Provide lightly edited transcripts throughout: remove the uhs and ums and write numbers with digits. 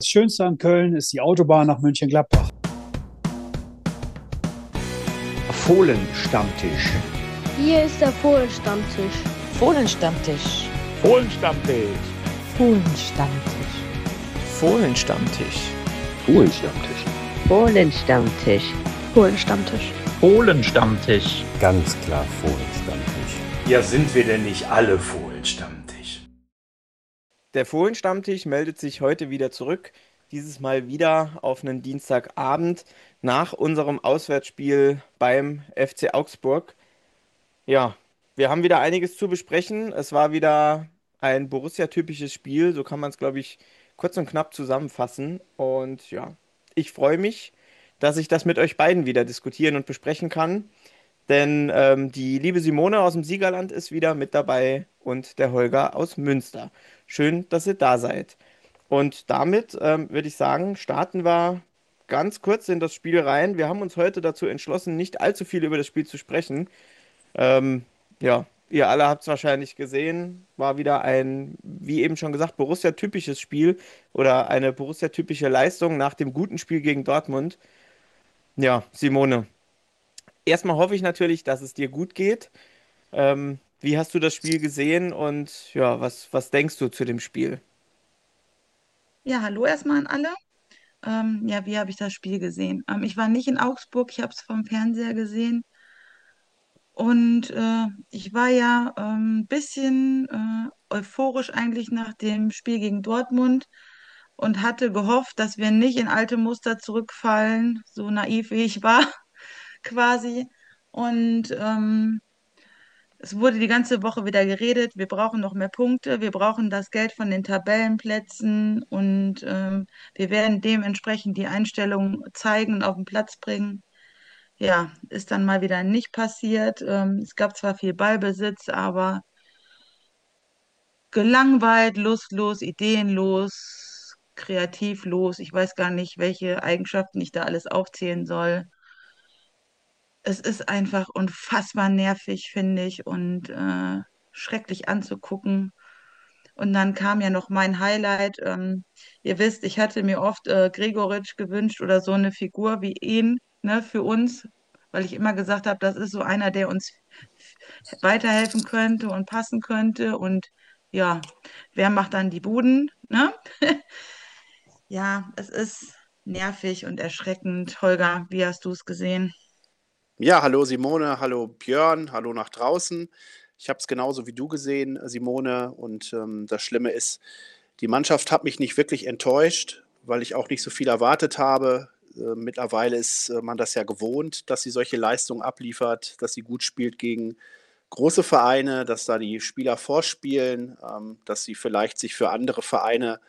Schönste an Köln ist die Autobahn nach Mönchengladbach. Fohlenstammtisch. Hier ist der Fohlenstammtisch. Fohlenstammtisch. Fohlenstammtisch. Fohlenstammtisch. Fohlenstammtisch. Fohlenstammtisch. Fohlenstammtisch. Fohlenstammtisch. Fohlenstammtisch. Ganz klar Fohlenstammtisch. Ja, sind wir denn nicht alle Fohlenstammtisch? Der Fohlenstammtisch meldet sich heute wieder zurück. Dieses Mal wieder auf einen Dienstagabend nach unserem Auswärtsspiel beim FC Augsburg. Ja, wir haben wieder einiges zu besprechen. Es war wieder ein Borussia-typisches Spiel, so kann man es, glaube ich, kurz und knapp zusammenfassen. Und ja, ich freue mich, dass ich das mit euch beiden wieder diskutieren und besprechen kann. Denn die liebe Simone aus dem Siegerland ist wieder mit dabei und der Holger aus Münster. Schön, dass ihr da seid. Und damit würde ich sagen, starten wir ganz kurz in das Spiel rein. Wir haben uns heute dazu entschlossen, nicht allzu viel über das Spiel zu sprechen. Ja, ihr alle habt es wahrscheinlich gesehen. War wieder ein, wie eben schon gesagt, Borussia-typisches Spiel oder eine Borussia-typische Leistung nach dem guten Spiel gegen Dortmund. Ja, Simone, erstmal hoffe ich natürlich, dass es dir gut geht. Wie hast du das Spiel gesehen und ja, was denkst du zu dem Spiel? Ja, hallo erstmal an alle. Ja, wie habe ich das Spiel gesehen? Ich war nicht in Augsburg, ich habe es vom Fernseher gesehen. Und ich war ja ein bisschen euphorisch eigentlich nach dem Spiel gegen Dortmund und hatte gehofft, dass wir nicht in alte Muster zurückfallen, so naiv wie ich war, quasi. Und es wurde die ganze Woche wieder geredet, wir brauchen noch mehr Punkte, wir brauchen das Geld von den Tabellenplätzen und wir werden dementsprechend die Einstellung zeigen und auf den Platz bringen. Ja, ist dann mal wieder nicht passiert. Es gab zwar viel Ballbesitz, aber gelangweilt, lustlos, ideenlos, kreativlos. Ich weiß gar nicht, welche Eigenschaften ich da alles aufzählen soll. Es ist einfach unfassbar nervig, finde ich, und schrecklich anzugucken. Und dann kam ja noch mein Highlight. Ihr wisst, ich hatte mir oft Gregoritsch gewünscht oder so eine Figur wie ihn, ne, für uns, weil ich immer gesagt habe, das ist so einer, der uns weiterhelfen könnte und passen könnte. Und ja, wer macht dann die Buden, ne? Ja, es ist nervig und erschreckend. Holger, wie hast du es gesehen? Ja, hallo Simone, hallo Björn, hallo nach draußen. Ich habe es genauso wie du gesehen, Simone. Und das Schlimme ist, die Mannschaft hat mich nicht wirklich enttäuscht, weil ich auch nicht so viel erwartet habe. Mittlerweile ist man das ja gewohnt, dass sie solche Leistungen abliefert, dass sie gut spielt gegen große Vereine, dass da die Spieler vorspielen, dass sie vielleicht sich für andere Vereine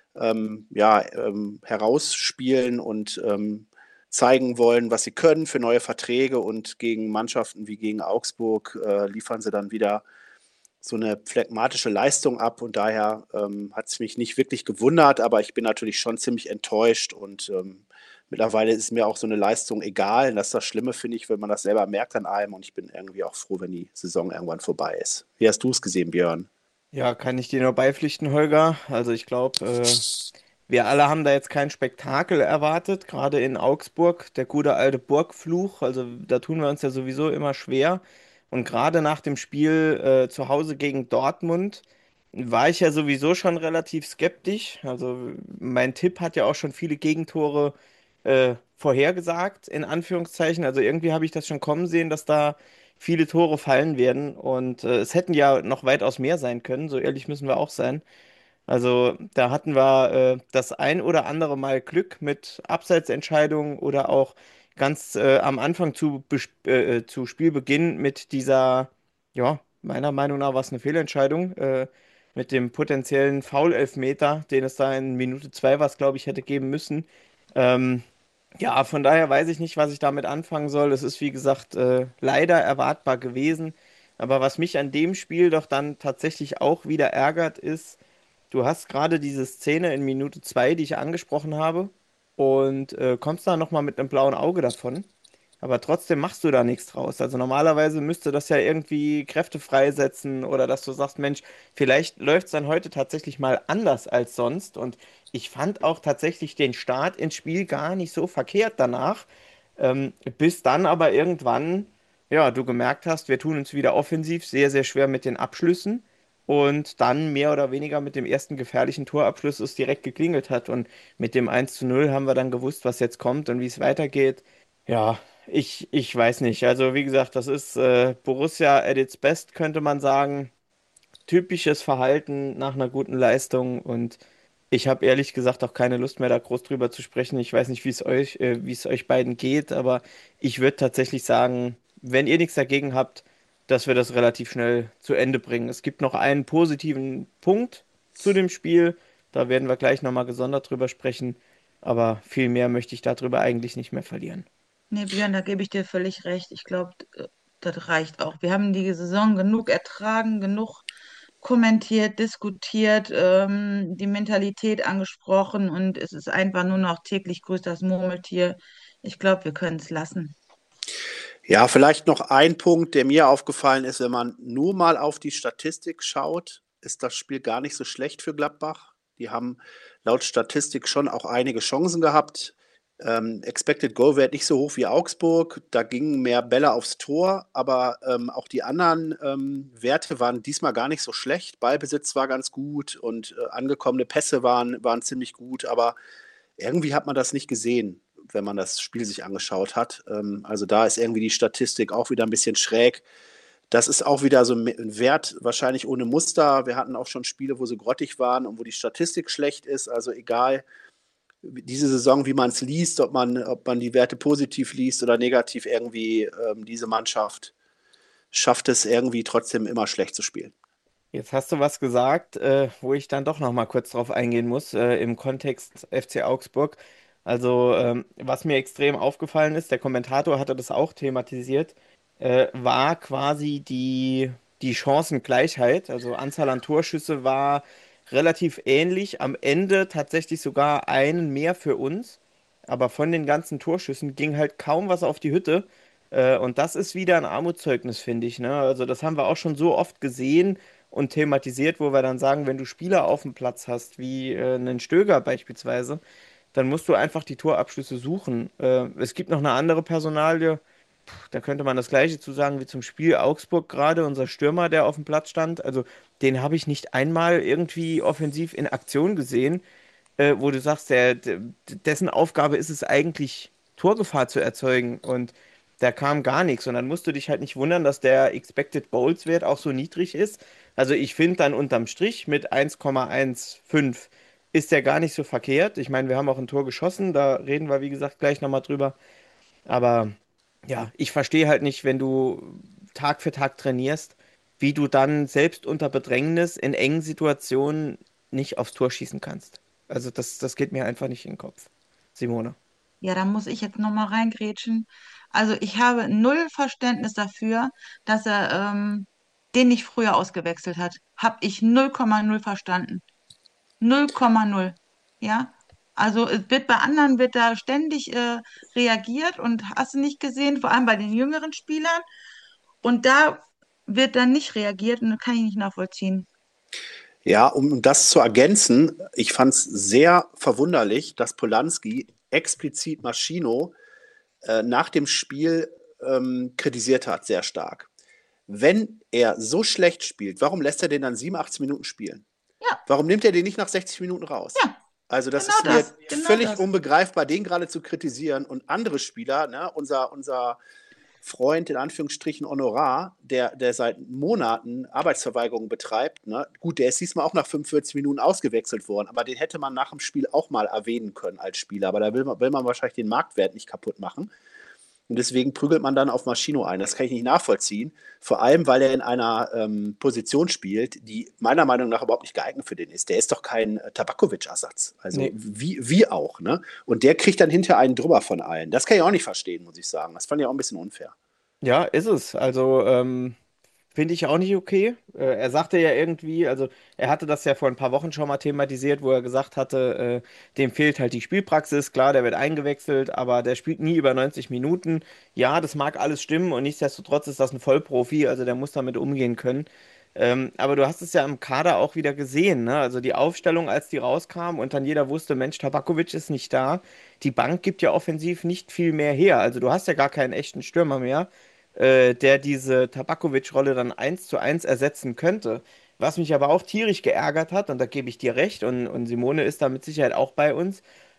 herausspielen und zeigen wollen, was sie können für neue Verträge. Und gegen Mannschaften wie gegen Augsburg liefern sie dann wieder so eine phlegmatische Leistung ab. Und daher hat es mich nicht wirklich gewundert, aber ich bin natürlich schon ziemlich enttäuscht. Und mittlerweile ist mir auch so eine Leistung egal. Das ist das Schlimme, finde ich, wenn man das selber merkt an einem. Und ich bin irgendwie auch froh, wenn die Saison irgendwann vorbei ist. Wie hast du es gesehen, Björn? Ja, kann ich dir nur beipflichten, Holger. Also ich glaube, wir alle haben da jetzt kein Spektakel erwartet, gerade in Augsburg, der gute alte Burgfluch. Also da tun wir uns ja sowieso immer schwer. Und gerade nach dem Spiel zu Hause gegen Dortmund war ich ja sowieso schon relativ skeptisch. Also mein Tipp hat ja auch schon viele Gegentore vorhergesagt, in Anführungszeichen. Also irgendwie habe ich das schon kommen sehen, dass da viele Tore fallen werden. Und es hätten ja noch weitaus mehr sein können, so ehrlich müssen wir auch sein. Also da hatten wir das ein oder andere Mal Glück mit Abseitsentscheidungen oder auch ganz am Anfang zu Spielbeginn mit dieser, ja, meiner Meinung nach war es eine Fehlentscheidung, mit dem potenziellen Foul-Elfmeter, den es da in Minute 2 was, glaube ich, hätte geben müssen. Ähm, ja, von daher weiß ich nicht, was ich damit anfangen soll. Es ist, wie gesagt, leider erwartbar gewesen. Aber was mich an dem Spiel doch dann tatsächlich auch wieder ärgert, ist, du hast gerade diese Szene in Minute 2, die ich angesprochen habe, und kommst da nochmal mit einem blauen Auge davon. Aber trotzdem machst du da nichts draus. Also normalerweise müsste das ja irgendwie Kräfte freisetzen oder dass du sagst, Mensch, vielleicht läuft es dann heute tatsächlich mal anders als sonst. Und ich fand auch tatsächlich den Start ins Spiel gar nicht so verkehrt danach. Bis dann aber irgendwann, ja, du gemerkt hast, wir tun uns wieder offensiv sehr, sehr schwer mit den Abschlüssen. Und dann mehr oder weniger mit dem ersten gefährlichen Torabschluss es direkt geklingelt hat. Und mit dem 1:0 haben wir dann gewusst, was jetzt kommt und wie es weitergeht. Ja, ich weiß nicht. Also wie gesagt, das ist Borussia at its best, könnte man sagen. Typisches Verhalten nach einer guten Leistung und ich habe ehrlich gesagt auch keine Lust mehr, da groß drüber zu sprechen. Ich weiß nicht, wie es euch beiden geht, aber ich würde tatsächlich sagen, wenn ihr nichts dagegen habt, dass wir das relativ schnell zu Ende bringen. Es gibt noch einen positiven Punkt zu dem Spiel, da werden wir gleich nochmal gesondert drüber sprechen, aber viel mehr möchte ich darüber eigentlich nicht mehr verlieren. Nee, Björn, da gebe ich dir völlig recht. Ich glaube, das reicht auch. Wir haben die Saison genug ertragen, genug kommentiert, diskutiert, die Mentalität angesprochen und es ist einfach nur noch täglich grüßt das Murmeltier. Ich glaube, wir können es lassen. Ja, vielleicht noch ein Punkt, der mir aufgefallen ist, wenn man nur mal auf die Statistik schaut, ist das Spiel gar nicht so schlecht für Gladbach. Die haben laut Statistik schon auch einige Chancen gehabt. Expected Goal Wert nicht so hoch wie Augsburg, da gingen mehr Bälle aufs Tor, aber auch die anderen Werte waren diesmal gar nicht so schlecht. Ballbesitz war ganz gut und angekommene Pässe waren ziemlich gut, aber irgendwie hat man das nicht gesehen, wenn man das Spiel sich angeschaut hat. Also da ist irgendwie die Statistik auch wieder ein bisschen schräg. Das ist auch wieder so ein Wert wahrscheinlich ohne Muster. Wir hatten auch schon Spiele, wo sie grottig waren und wo die Statistik schlecht ist. Also egal, diese Saison, wie man es liest, ob man die Werte positiv liest oder negativ, irgendwie diese Mannschaft schafft es irgendwie trotzdem immer schlecht zu spielen. Jetzt hast du was gesagt, wo ich dann doch noch mal kurz drauf eingehen muss, im Kontext FC Augsburg. Also, was mir extrem aufgefallen ist, der Kommentator hatte das auch thematisiert, war quasi die Chancengleichheit. Also Anzahl an Torschüsse war relativ ähnlich, am Ende tatsächlich sogar einen mehr für uns. Aber von den ganzen Torschüssen ging halt kaum was auf die Hütte. Und das ist wieder ein Armutszeugnis, finde ich, ne? Also das haben wir auch schon so oft gesehen und thematisiert, wo wir dann sagen, wenn du Spieler auf dem Platz hast, wie einen Stöger beispielsweise, dann musst du einfach die Torabschlüsse suchen. Es gibt noch eine andere Personalie, da könnte man das Gleiche zu sagen wie zum Spiel Augsburg gerade, unser Stürmer, der auf dem Platz stand. Also den habe ich nicht einmal irgendwie offensiv in Aktion gesehen, wo du sagst, dessen Aufgabe ist es eigentlich, Torgefahr zu erzeugen. Und da kam gar nichts. Und dann musst du dich halt nicht wundern, dass der Expected Goals Wert auch so niedrig ist. Also ich finde dann unterm Strich mit 1,15 ist der gar nicht so verkehrt. Ich meine, wir haben auch ein Tor geschossen, da reden wir, wie gesagt, gleich nochmal drüber. Aber ja, ich verstehe halt nicht, wenn du Tag für Tag trainierst, wie du dann selbst unter Bedrängnis in engen Situationen nicht aufs Tor schießen kannst. Also das geht mir einfach nicht in den Kopf. Simone. Ja, da muss ich jetzt nochmal reingrätschen. Also ich habe null Verständnis dafür, dass er den nicht früher ausgewechselt hat. Hab ich 0,0 verstanden. 0,0. Ja, also es wird bei anderen wird da ständig reagiert und hast du nicht gesehen, vor allem bei den jüngeren Spielern. Und da wird dann nicht reagiert und das kann ich nicht nachvollziehen. Ja, um das zu ergänzen, ich fand es sehr verwunderlich, dass Polanski explizit Maschino nach dem Spiel kritisiert hat, sehr stark. Wenn er so schlecht spielt, warum lässt er den dann 87 Minuten spielen? Ja, Warum nimmt er den nicht nach 60 Minuten raus? ja, Also das genau ist mir das, genau völlig das. unbegreifbar, den gerade zu kritisieren und andere Spieler, ne, unser Freund in Anführungsstrichen Honorar, der seit Monaten Arbeitsverweigerung betreibt, ne? Gut, der ist diesmal auch nach 45 Minuten ausgewechselt worden, aber den hätte man nach dem Spiel auch mal erwähnen können als Spieler, aber da will man wahrscheinlich den Marktwert nicht kaputt machen. Und deswegen prügelt man dann auf Maschino ein. Das kann ich nicht nachvollziehen. Vor allem, weil er in einer Position spielt, die meiner Meinung nach überhaupt nicht geeignet für den ist. Der ist doch kein Tabakovic-Ersatz. Also Nee. wie auch. Ne? Und der kriegt dann hinter einen drüber von allen. Das kann ich auch nicht verstehen, muss ich sagen. Das fand ich auch ein bisschen unfair. Ja, ist es. Also Finde ich auch nicht okay. Er sagte ja irgendwie, also er hatte das ja vor ein paar Wochen schon mal thematisiert, wo er gesagt hatte, dem fehlt halt die Spielpraxis. Klar, der wird eingewechselt, aber der spielt nie über 90 Minuten. Ja, das mag alles stimmen und nichtsdestotrotz ist das ein Vollprofi, also der muss damit umgehen können. Aber du hast es ja im Kader auch wieder gesehen, ne? Also die Aufstellung, als die rauskam und dann jeder wusste, Mensch, Tabakovic ist nicht da. Die Bank gibt ja offensiv nicht viel mehr her. Also du hast ja gar keinen echten Stürmer mehr, der diese Tabakovic-Rolle dann 1:1 ersetzen könnte. Was mich aber auch tierisch geärgert hat, und da gebe ich dir recht, und Simone ist da mit Sicherheit auch bei uns,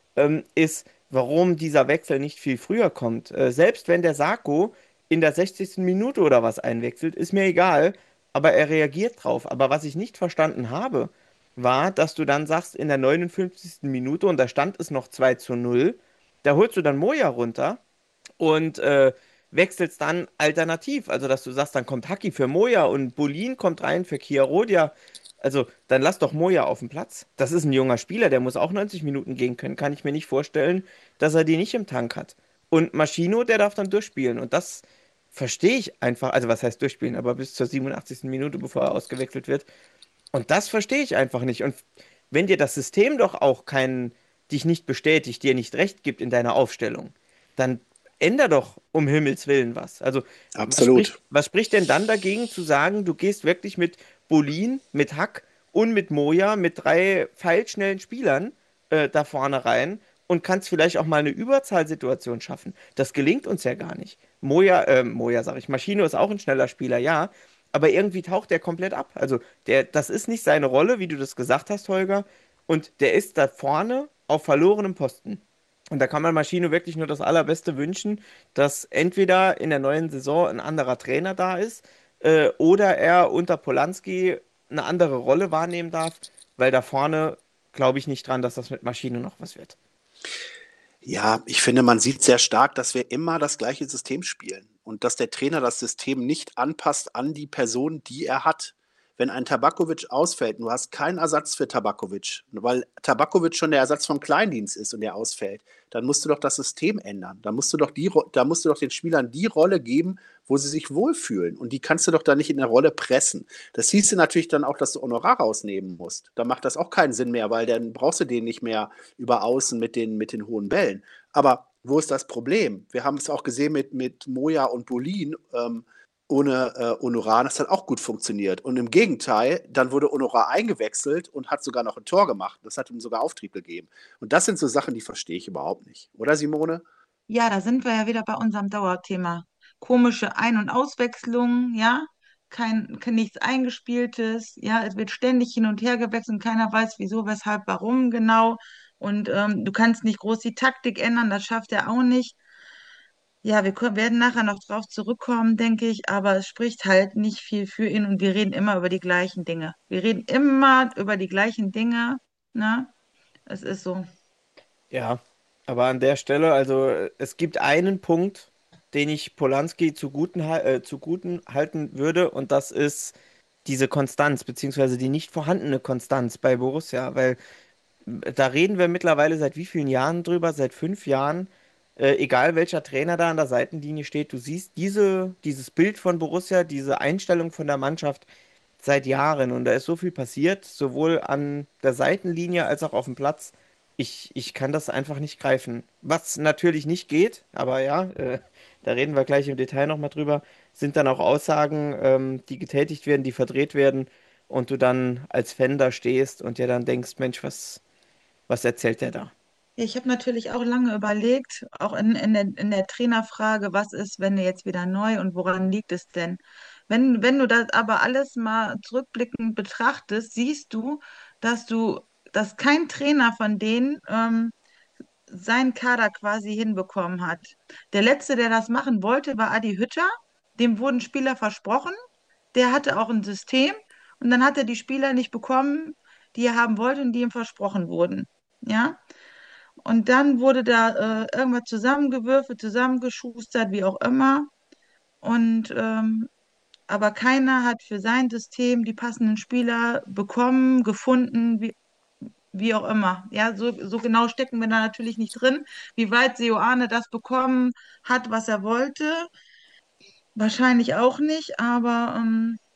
ist, warum dieser Wechsel nicht viel früher kommt. Selbst wenn der Sarko in der 60. Minute oder was einwechselt, ist mir egal, aber er reagiert drauf. Aber was ich nicht verstanden habe, war, dass du dann sagst, in der 59. Minute, und da stand es noch 2:0, da holst du dann Moja runter und wechselst dann alternativ. Also, dass du sagst, dann kommt Haki für Moja und Bolin kommt rein für Kia Rodia. Also, dann lass doch Moja auf den Platz. Das ist ein junger Spieler, der muss auch 90 Minuten gehen können. Kann ich mir nicht vorstellen, dass er die nicht im Tank hat. Und Maschino, der darf dann durchspielen. Und das verstehe ich einfach. Also, was heißt durchspielen? Aber bis zur 87. Minute, bevor er ausgewechselt wird. Und das verstehe ich einfach nicht. Und wenn dir das System doch auch dich nicht bestätigt, dir nicht recht gibt in deiner Aufstellung, dann änder doch um Himmels Willen was. Also, Absolut. was spricht denn dann dagegen zu sagen, du gehst wirklich mit Bolin, mit Hack und mit Moja, mit drei pfeilschnellen Spielern da vorne rein und kannst vielleicht auch mal eine Überzahlsituation schaffen. Das gelingt uns ja gar nicht. Moja sag ich, Maschino ist auch ein schneller Spieler, ja, aber irgendwie taucht der komplett ab. Also, das ist nicht seine Rolle, wie du das gesagt hast, Holger, und der ist da vorne auf verlorenem Posten. Und da kann man Maschino wirklich nur das Allerbeste wünschen, dass entweder in der neuen Saison ein anderer Trainer da ist, oder er unter Polanski eine andere Rolle wahrnehmen darf, weil da vorne glaube ich nicht dran, dass das mit Maschino noch was wird. Ja, ich finde, man sieht sehr stark, dass wir immer das gleiche System spielen und dass der Trainer das System nicht anpasst an die Person, die er hat. Wenn ein Tabakovic ausfällt, du hast keinen Ersatz für Tabakovic, weil Tabakovic schon der Ersatz vom Kleindienst ist und der ausfällt, dann musst du doch das System ändern. Da musst du doch den Spielern die Rolle geben, wo sie sich wohlfühlen. Und die kannst du doch dann nicht in der Rolle pressen. Das hieße natürlich dann auch, dass du Honorar rausnehmen musst. Da macht das auch keinen Sinn mehr, weil dann brauchst du den nicht mehr über außen mit den hohen Bällen. Aber wo ist das Problem? Wir haben es auch gesehen mit Moja und Bolin. Ohne Honorar, das hat auch gut funktioniert. Und im Gegenteil, dann wurde Honorar eingewechselt und hat sogar noch ein Tor gemacht. Das hat ihm sogar Auftrieb gegeben. Und das sind so Sachen, die verstehe ich überhaupt nicht. Oder, Simone? Ja, da sind wir ja wieder bei unserem Dauerthema. Komische Ein- und Auswechslungen, ja, kein nichts Eingespieltes, ja, es wird ständig hin und her gewechselt und keiner weiß, wieso, weshalb, warum genau. Und du kannst nicht groß die Taktik ändern, das schafft er auch nicht. Ja, werden nachher noch drauf zurückkommen, denke ich, aber es spricht halt nicht viel für ihn und wir reden immer über die gleichen Dinge. Wir reden immer über die gleichen Dinge, ne? Es ist so. Ja, aber an der Stelle, also es gibt einen Punkt, den ich Polanski zuguten halten würde, und das ist diese Konstanz, beziehungsweise die nicht vorhandene Konstanz bei Borussia, weil da reden wir mittlerweile seit wie vielen Jahren drüber? Seit 5 Jahren. Egal welcher Trainer da an der Seitenlinie steht, du siehst dieses Bild von Borussia, diese Einstellung von der Mannschaft seit Jahren. Und da ist so viel passiert, sowohl an der Seitenlinie als auch auf dem Platz. Ich kann das einfach nicht greifen. Was natürlich nicht geht, aber ja, da reden wir gleich im Detail nochmal drüber, sind dann auch Aussagen, die getätigt werden, die verdreht werden und du dann als Fan da stehst und dir dann denkst, Mensch, was erzählt der da? Ja, ich habe natürlich auch lange überlegt, auch in der Trainerfrage, was ist, wenn er jetzt wieder neu und woran liegt es denn? Wenn du das aber alles mal zurückblickend betrachtest, siehst du, dass kein Trainer von denen seinen Kader quasi hinbekommen hat. Der letzte, der das machen wollte, war Adi Hütter. Dem wurden Spieler versprochen. Der hatte auch ein System und dann hat er die Spieler nicht bekommen, die er haben wollte und die ihm versprochen wurden. Ja. Und dann wurde da irgendwas zusammengewürfelt, zusammengeschustert, wie auch immer. Und aber keiner hat für sein System die passenden Spieler bekommen, gefunden, wie auch immer. Ja, so genau stecken wir da natürlich nicht drin, wie weit Seoane das bekommen hat, was er wollte. Wahrscheinlich auch nicht, aber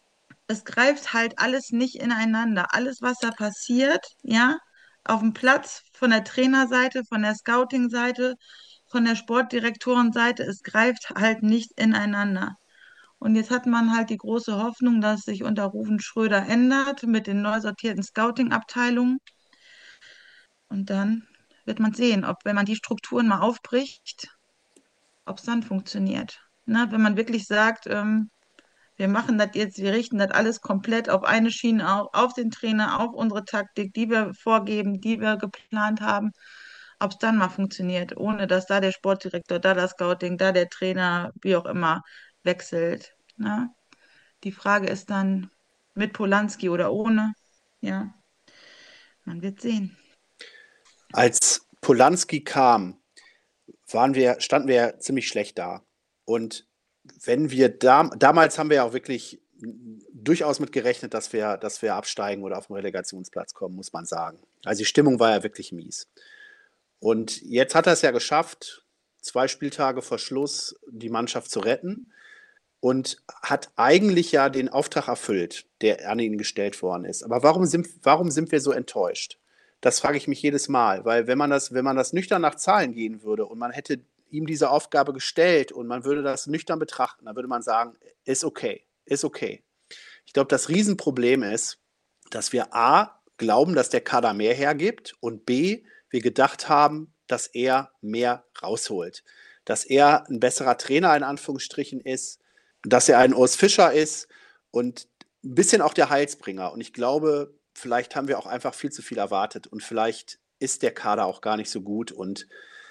es greift halt alles nicht ineinander. Alles, was da passiert, ja, auf dem Platz, von der Trainerseite, von der Scouting-Seite, von der Sportdirektorenseite, es greift halt nicht ineinander. Und jetzt hat man halt die große Hoffnung, dass sich unter Ruven Schröder ändert mit den neu sortierten Scouting-Abteilungen. Und dann wird man sehen, ob, wenn man die Strukturen mal aufbricht, ob es dann funktioniert. Ne? Wenn man wirklich sagt, wir machen das jetzt, wir richten das alles komplett auf eine Schiene auf den Trainer, auf unsere Taktik, die wir vorgeben, die wir geplant haben, ob es dann mal funktioniert, ohne dass da der Sportdirektor, da das Scouting, da der Trainer, wie auch immer, wechselt. Ne? Die Frage ist dann mit Polanski oder ohne. Ja, man wird sehen. Als Polanski kam, standen wir ziemlich schlecht da. Und wenn wir damals haben wir ja auch wirklich durchaus mit gerechnet, dass wir absteigen oder auf den Relegationsplatz kommen, muss man sagen. Also die Stimmung war ja wirklich mies. Und jetzt hat er es ja geschafft, 2 Spieltage vor Schluss die Mannschaft zu retten und hat eigentlich ja den Auftrag erfüllt, der an ihn gestellt worden ist. Aber warum sind wir so enttäuscht? Das frage ich mich jedes Mal, weil wenn man das nüchtern nach Zahlen gehen würde und man hätte ihm diese Aufgabe gestellt und man würde das nüchtern betrachten, dann würde man sagen, ist okay, ist okay. Ich glaube, das Riesenproblem ist, dass wir A, glauben, dass der Kader mehr hergibt und B, wir gedacht haben, dass er mehr rausholt. Dass er ein besserer Trainer in Anführungsstrichen ist, dass er ein Urs Fischer ist und ein bisschen auch der Heilsbringer. Und ich glaube, vielleicht haben wir auch einfach viel zu viel erwartet und vielleicht ist der Kader auch gar nicht so gut und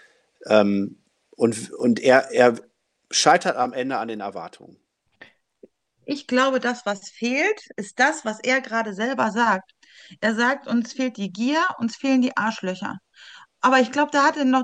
er scheitert am Ende an den Erwartungen. Ich glaube, das, was fehlt, ist das, was er gerade selber sagt. Er sagt, uns fehlt die Gier, uns fehlen die Arschlöcher. Aber ich glaube,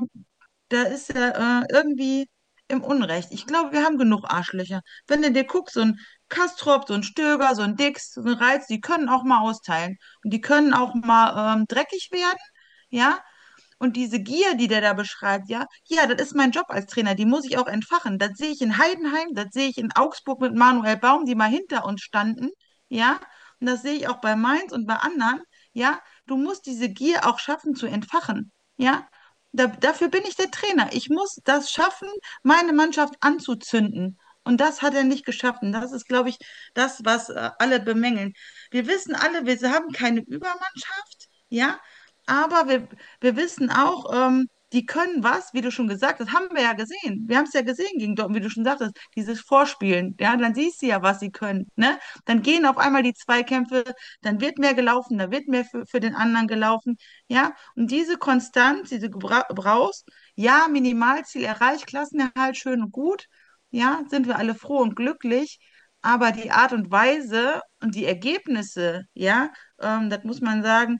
da ist er irgendwie im Unrecht. Ich glaube, wir haben genug Arschlöcher. Wenn du dir guckst, so ein Kastrop, so ein Stöger, so ein Dix, so ein Reiz, die können auch mal austeilen. Und die können auch mal dreckig werden, ja. Und diese Gier, die der da beschreibt, ja, ja, das ist mein Job als Trainer, die muss ich auch entfachen. Das sehe ich in Heidenheim, das sehe ich in Augsburg mit Manuel Baum, die mal hinter uns standen, ja. Und das sehe ich auch bei Mainz und bei anderen, ja. Du musst diese Gier auch schaffen zu entfachen, ja. Dafür bin ich der Trainer. Ich muss das schaffen, meine Mannschaft anzuzünden. Und das hat er nicht geschafft. Und das ist, glaube ich, das, was alle bemängeln. Wir wissen alle, wir haben keine Übermannschaft, ja, aber wir wissen auch, die können was, wie du schon gesagt hast, haben wir ja gesehen. Wir haben es ja gesehen gegen Dortmund, wie du schon sagtest, dieses Vorspielen. Ja, dann siehst du ja, was sie können. Ne? Dann gehen auf einmal die Zweikämpfe, dann wird mehr gelaufen, dann wird mehr für den anderen gelaufen. Ja, und diese Konstanz, diese du brauchst, ja, Minimalziel erreicht, Klassenerhalt schön und gut. Ja, sind wir alle froh und glücklich. Aber die Art und Weise und die Ergebnisse, ja, das muss man sagen,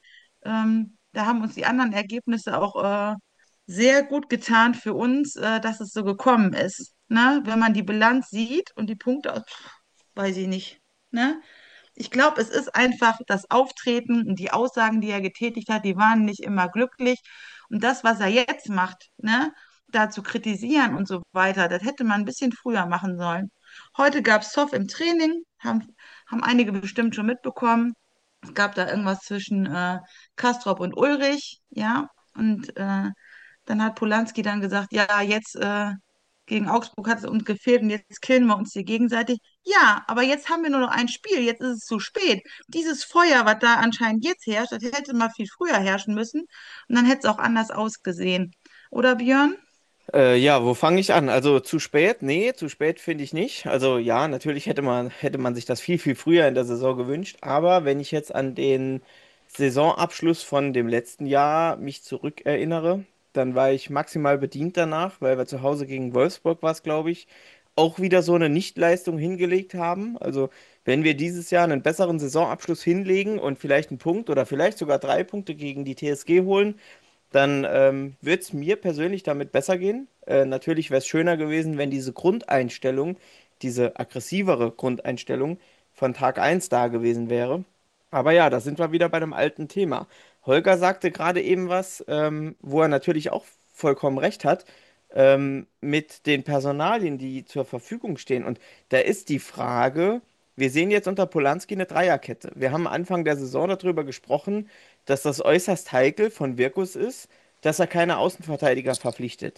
da haben uns die anderen Ergebnisse auch sehr gut getan für uns, dass es so gekommen ist. Ne? Wenn man die Bilanz sieht und die Punkte, weiß ich nicht. Ne? Ich glaube, es ist einfach das Auftreten und die Aussagen, die er getätigt hat, die waren nicht immer glücklich. Und das, was er jetzt macht, ne, da zu kritisieren und so weiter, das hätte man ein bisschen früher machen sollen. Heute gab es Zoff im Training, haben einige bestimmt schon mitbekommen. Es gab da irgendwas zwischen Kastrop und Ulrich, ja. Und dann hat Polanski dann gesagt, ja, jetzt gegen Augsburg hat es uns gefehlt und jetzt killen wir uns hier gegenseitig. Ja, aber jetzt haben wir nur noch ein Spiel, jetzt ist es zu spät. Dieses Feuer, was da anscheinend jetzt herrscht, das hätte mal viel früher herrschen müssen und dann hätte es auch anders ausgesehen. Oder Björn? Ja, wo fange ich an? Also zu spät? Nee, zu spät finde ich nicht. Also ja, natürlich hätte man sich das viel, viel früher in der Saison gewünscht. Aber wenn ich jetzt an den Saisonabschluss von dem letzten Jahr mich zurückerinnere, dann war ich maximal bedient danach, weil wir zu Hause gegen Wolfsburg war es, glaube ich, auch wieder so eine Nichtleistung hingelegt haben. Also wenn wir dieses Jahr einen besseren Saisonabschluss hinlegen und vielleicht einen Punkt oder vielleicht sogar 3 Punkte gegen die TSG holen, dann wird es mir persönlich damit besser gehen. Natürlich wäre es schöner gewesen, wenn diese Grundeinstellung, diese aggressivere Grundeinstellung von Tag eins da gewesen wäre. Aber ja, da sind wir wieder bei dem alten Thema. Holger sagte gerade eben was, wo er natürlich auch vollkommen recht hat, mit den Personalien, die zur Verfügung stehen. Und da ist die Frage, wir sehen jetzt unter Polanski eine Dreierkette. Wir haben Anfang der Saison darüber gesprochen, dass das äußerst heikel von Wirkus ist, dass er keine Außenverteidiger verpflichtet.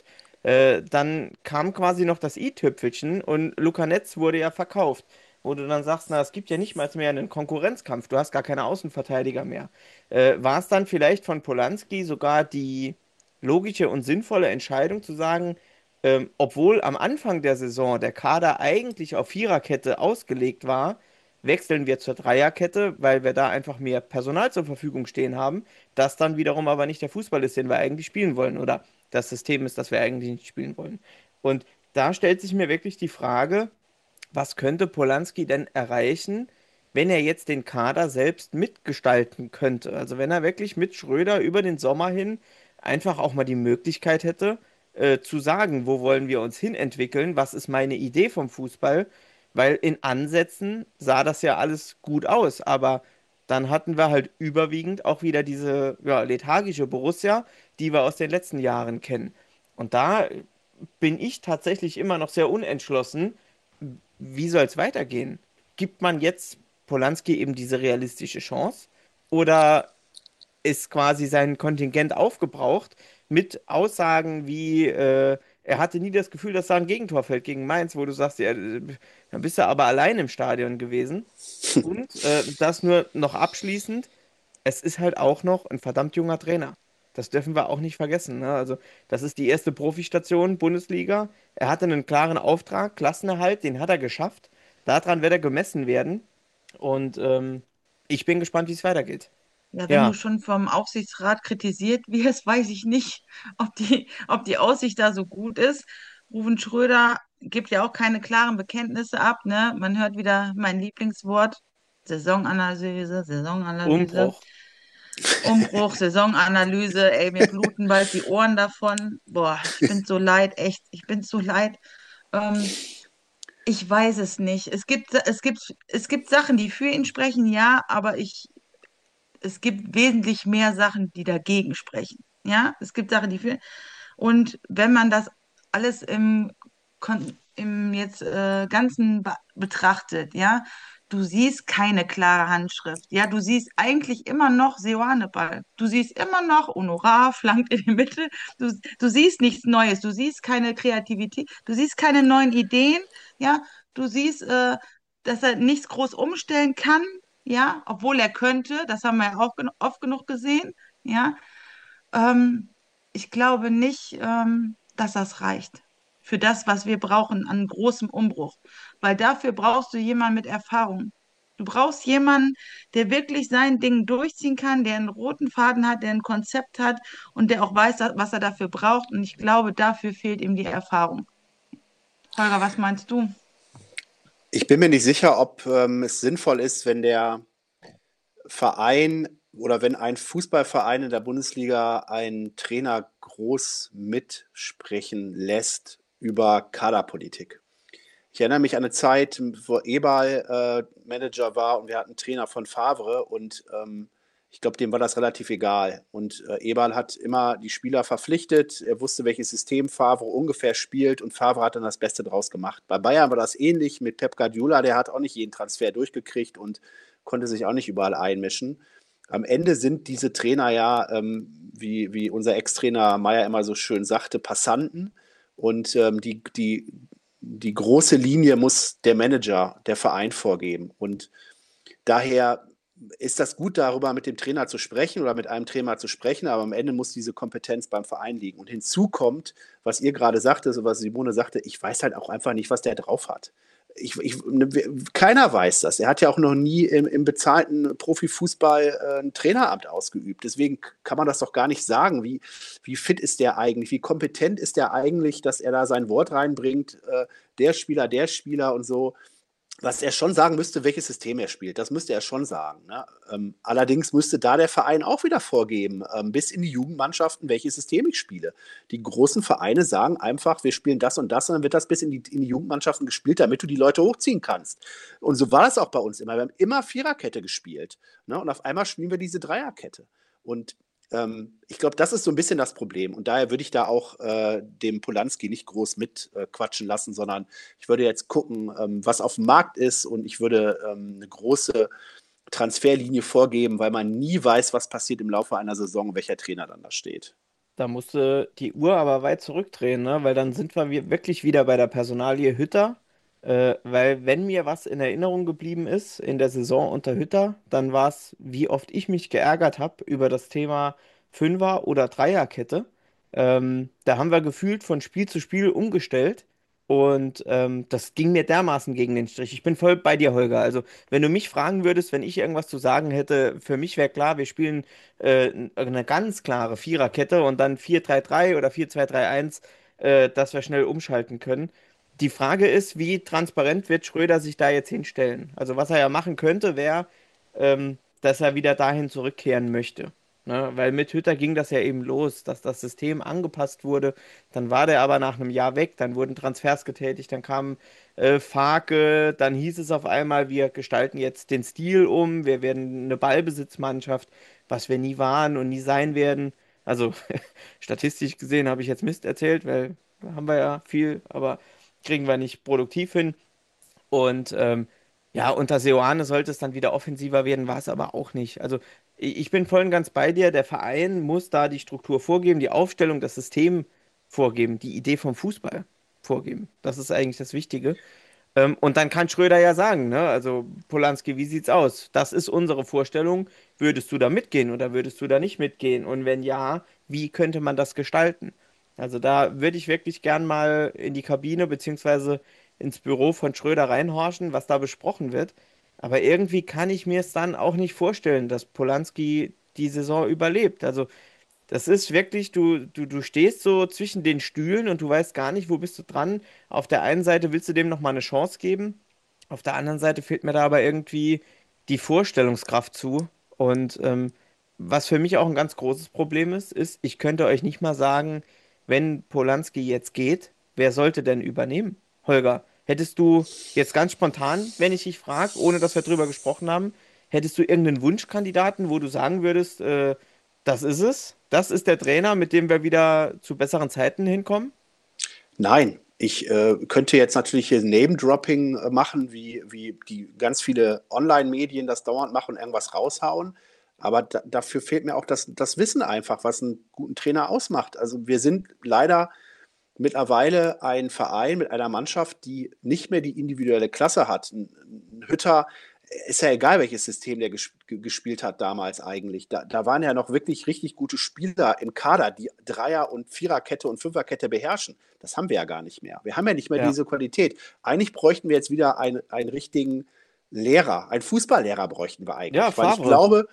Dann kam quasi noch das i-Tüpfelchen und Luca Netz wurde ja verkauft, wo du dann sagst, na, es gibt ja nicht mal mehr einen Konkurrenzkampf, du hast gar keine Außenverteidiger mehr. War es dann vielleicht von Polanski sogar die logische und sinnvolle Entscheidung zu sagen, obwohl am Anfang der Saison der Kader eigentlich auf Viererkette ausgelegt war, wechseln wir zur Dreierkette, weil wir da einfach mehr Personal zur Verfügung stehen haben, das dann wiederum aber nicht der Fußball ist, den wir eigentlich spielen wollen oder das System ist, das wir eigentlich nicht spielen wollen. Und da stellt sich mir wirklich die Frage, was könnte Polanski denn erreichen, wenn er jetzt den Kader selbst mitgestalten könnte? Also wenn er wirklich mit Schröder über den Sommer hin einfach auch mal die Möglichkeit hätte, zu sagen, wo wollen wir uns hin entwickeln, was ist meine Idee vom Fußball, weil in Ansätzen sah das ja alles gut aus, aber dann hatten wir halt überwiegend auch wieder diese ja, lethargische Borussia, die wir aus den letzten Jahren kennen. Und da bin ich tatsächlich immer noch sehr unentschlossen, wie soll es weitergehen? Gibt man jetzt Polanski eben diese realistische Chance? Oder ist quasi sein Kontingent aufgebraucht mit Aussagen wie, er hatte nie das Gefühl, dass da ein Gegentor fällt gegen Mainz, wo du sagst, ja, dann bist du aber allein im Stadion gewesen. Und das nur noch abschließend, es ist halt auch noch ein verdammt junger Trainer. Das dürfen wir auch nicht vergessen. Ne? Also, das ist die erste Profistation Bundesliga. Er hatte einen klaren Auftrag, Klassenerhalt, den hat er geschafft. Daran wird er gemessen werden. Und ich bin gespannt, wie es weitergeht. Ja, wenn du Ja, schon vom Aufsichtsrat kritisiert wirst, weiß ich nicht, ob die Aussicht da so gut ist. Ruven Schröder gibt ja auch keine klaren Bekenntnisse ab, ne? Man hört wieder mein Lieblingswort, Saisonanalyse, Saisonanalyse, Umbruch. Umbruch, Saisonanalyse, ey, mir bluten bald die Ohren davon. Boah, ich bin so leid, echt, ich bin so leid. Ähm, Ich weiß es nicht. Es gibt Sachen, die für ihn sprechen, ja, aber es gibt wesentlich mehr Sachen, die dagegen sprechen. Ja, es gibt Sachen, die für. Und wenn man das alles im jetzt Ganzen betrachtet, ja, du siehst keine klare Handschrift. Ja, du siehst eigentlich immer noch Seoane-Ball. Du siehst immer noch Honorar, flankt in die Mitte. Du siehst nichts Neues. Du siehst keine Kreativität. Du siehst keine neuen Ideen. Ja, du siehst, dass er nichts groß umstellen kann. Ja, obwohl er könnte. Das haben wir ja auch oft genug gesehen. Ja, ähm, ich glaube nicht, dass das reicht für das, was wir brauchen an großem Umbruch. Weil dafür brauchst du jemanden mit Erfahrung. Du brauchst jemanden, der wirklich sein Ding durchziehen kann, der einen roten Faden hat, der ein Konzept hat und der auch weiß, was er dafür braucht. Und ich glaube, dafür fehlt ihm die Erfahrung. Holger, was meinst du? Ich bin mir nicht sicher, ob es sinnvoll ist, wenn der Verein oder wenn ein Fußballverein in der Bundesliga einen Trainer groß mitsprechen lässt über Kaderpolitik. Ich erinnere mich an eine Zeit, wo Eberl Manager war und wir hatten einen Trainer von Favre und ich glaube, dem war das relativ egal. Und Eberl hat immer die Spieler verpflichtet, er wusste, welches System Favre ungefähr spielt und Favre hat dann das Beste draus gemacht. Bei Bayern war das ähnlich mit Pep Guardiola, der hat auch nicht jeden Transfer durchgekriegt und konnte sich auch nicht überall einmischen. Am Ende sind diese Trainer ja, wie unser Ex-Trainer Meyer immer so schön sagte, Passanten. Und die große Linie muss der Manager, der Verein vorgeben. Und daher ist das gut, darüber mit dem Trainer zu sprechen oder mit einem Trainer zu sprechen, aber am Ende muss diese Kompetenz beim Verein liegen. Und hinzu kommt, was ihr gerade sagte, so was Simone sagte, ich weiß halt auch einfach nicht, was der drauf hat. Keiner weiß das. Er hat ja auch noch nie im bezahlten Profifußball ein Traineramt ausgeübt. Deswegen kann man das doch gar nicht sagen. Wie fit ist der eigentlich? Wie kompetent ist der eigentlich, dass er da sein Wort reinbringt? Der Spieler und so. Was er schon sagen müsste, welches System er spielt, das müsste er schon sagen. Ne? Allerdings müsste da der Verein auch wieder vorgeben, bis in die Jugendmannschaften, welches System ich spiele. Die großen Vereine sagen einfach, wir spielen das und das und dann wird das bis in die Jugendmannschaften gespielt, damit du die Leute hochziehen kannst. Und so war das auch bei uns immer. Wir haben immer Viererkette gespielt. Ne? Und auf einmal spielen wir diese Dreierkette. Und Ich glaube, das ist so ein bisschen das Problem. Und daher würde ich da auch dem Polanski nicht groß mit quatschen lassen, sondern ich würde jetzt gucken, was auf dem Markt ist und ich würde eine große Transferlinie vorgeben, weil man nie weiß, was passiert im Laufe einer Saison, welcher Trainer dann da steht. Da musste die Uhr aber weit zurückdrehen, ne? Weil dann sind wir wirklich wieder bei der Personalie Hütter. Weil wenn mir was in Erinnerung geblieben ist in der Saison unter Hütter, dann war es, wie oft ich mich geärgert habe über das Thema Fünfer- oder Dreierkette. Da haben wir gefühlt von Spiel zu Spiel umgestellt und das ging mir dermaßen gegen den Strich. Ich bin voll bei dir, Holger. Also wenn du mich fragen würdest, wenn ich irgendwas zu sagen hätte, für mich wäre klar, wir spielen eine ganz klare Viererkette und dann 4-3-3 oder 4-2-3-1, dass wir schnell umschalten können. Die Frage ist, wie transparent wird Schröder sich da jetzt hinstellen? Also was er ja machen könnte, wäre, dass er wieder dahin zurückkehren möchte. Ne? Weil mit Hütter ging das ja eben los, dass das System angepasst wurde. Dann war der aber nach einem Jahr weg, dann wurden Transfers getätigt, dann kam Farke, dann hieß es auf einmal, wir gestalten jetzt den Stil um, wir werden eine Ballbesitzmannschaft, was wir nie waren und nie sein werden. Also statistisch gesehen habe ich jetzt Mist erzählt, weil haben wir ja viel, aber kriegen wir nicht produktiv hin. Und ja, unter Seoane sollte es dann wieder offensiver werden, war es aber auch nicht. Also ich bin voll und ganz bei dir. Der Verein muss da die Struktur vorgeben, die Aufstellung, das System vorgeben, die Idee vom Fußball vorgeben. Das ist eigentlich das Wichtige. Und dann kann Schröder ja sagen, ne? Also Polanski, wie sieht's aus? Das ist unsere Vorstellung. Würdest du da mitgehen oder würdest du da nicht mitgehen? Und wenn ja, wie könnte man das gestalten? Also da würde ich wirklich gern mal in die Kabine beziehungsweise ins Büro von Schröder reinhorchen, was da besprochen wird. Aber irgendwie kann ich mir es dann auch nicht vorstellen, dass Polanski die Saison überlebt. Also das ist wirklich, du stehst so zwischen den Stühlen und du weißt gar nicht, wo bist du dran. Auf der einen Seite willst du dem nochmal eine Chance geben, auf der anderen Seite fehlt mir da aber irgendwie die Vorstellungskraft zu. Und was für mich auch ein ganz großes Problem ist, ich könnte euch nicht mal sagen, wenn Polanski jetzt geht, wer sollte denn übernehmen? Holger, hättest du jetzt ganz spontan, wenn ich dich frage, ohne dass wir drüber gesprochen haben, hättest du irgendeinen Wunschkandidaten, wo du sagen würdest, das ist es. Das ist der Trainer, mit dem wir wieder zu besseren Zeiten hinkommen. Nein, ich könnte jetzt natürlich hier Name-Dropping machen, wie die ganz viele Online-Medien das dauernd machen und irgendwas raushauen. Aber dafür fehlt mir auch das Wissen einfach, was einen guten Trainer ausmacht. Also wir sind leider mittlerweile ein Verein mit einer Mannschaft, die nicht mehr die individuelle Klasse hat. Ein Hütter, ist ja egal, welches System der gespielt hat damals eigentlich. Da waren ja noch wirklich richtig gute Spieler im Kader, die Dreier- und Viererkette und Fünferkette beherrschen. Das haben wir ja gar nicht mehr. Wir haben ja nicht mehr diese Qualität. Eigentlich bräuchten wir jetzt wieder einen richtigen Lehrer, einen Fußballlehrer bräuchten wir eigentlich. Ja, weil ich Favre. glaube,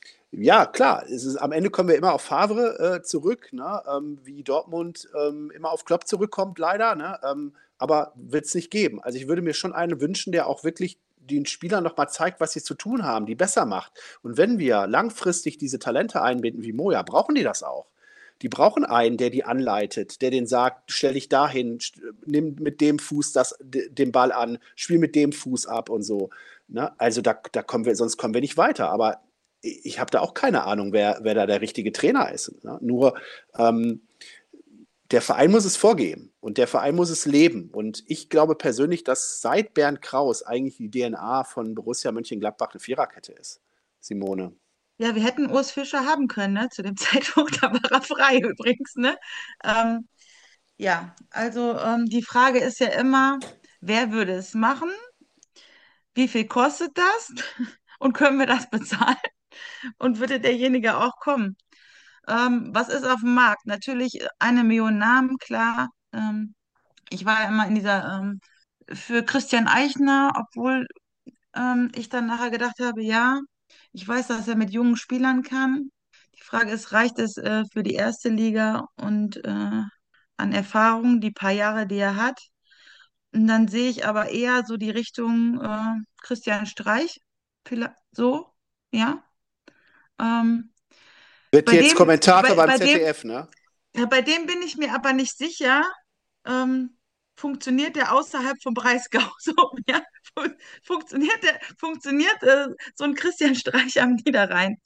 ja, klar, am Ende kommen wir immer auf Favre zurück, ne? Wie Dortmund immer auf Klopp zurückkommt, leider. Ne? Aber wird es nicht geben. Also ich würde mir schon einen wünschen, der auch wirklich den Spielern nochmal zeigt, was sie zu tun haben, die besser macht. Und wenn wir langfristig diese Talente einbinden wie Moja, brauchen die das auch. Die brauchen einen, der die anleitet, der denen sagt, stell dich dahin, nimm mit dem Fuß den Ball an, spiel mit dem Fuß ab und so. Ne? Also da kommen wir, sonst kommen wir nicht weiter. Aber ich habe da auch keine Ahnung, wer da der richtige Trainer ist. Ne? Nur der Verein muss es vorgeben und der Verein muss es leben. Und ich glaube persönlich, dass seit Bernd Kraus eigentlich die DNA von Borussia Mönchengladbach eine Viererkette ist. Simone. Ja, wir hätten Urs Fischer haben können, ne? Zu dem Zeitpunkt, da war er frei übrigens, ne? Ähm, ja, also die Frage ist ja immer, wer würde es machen? Wie viel kostet das? Und können wir das bezahlen? Und würde derjenige auch kommen? Was ist auf dem Markt? Natürlich 1 Million Namen, klar. Ich war ja immer in dieser für Christian Eichner, obwohl ich dann nachher gedacht habe, ja, ich weiß, dass er mit jungen Spielern kann. Die Frage ist, reicht es für die erste Liga und an Erfahrung, die paar Jahre, die er hat? Und dann sehe ich aber eher so die Richtung Christian Streich, vielleicht so, ja. Ähm, Wird bei jetzt dem, Kommentator bei, beim bei dem, ZDF, ne? ja, bei dem bin ich mir aber nicht sicher, funktioniert der außerhalb vom Breisgau so, ja? Funktioniert so ein Christian Streich am Niederrhein?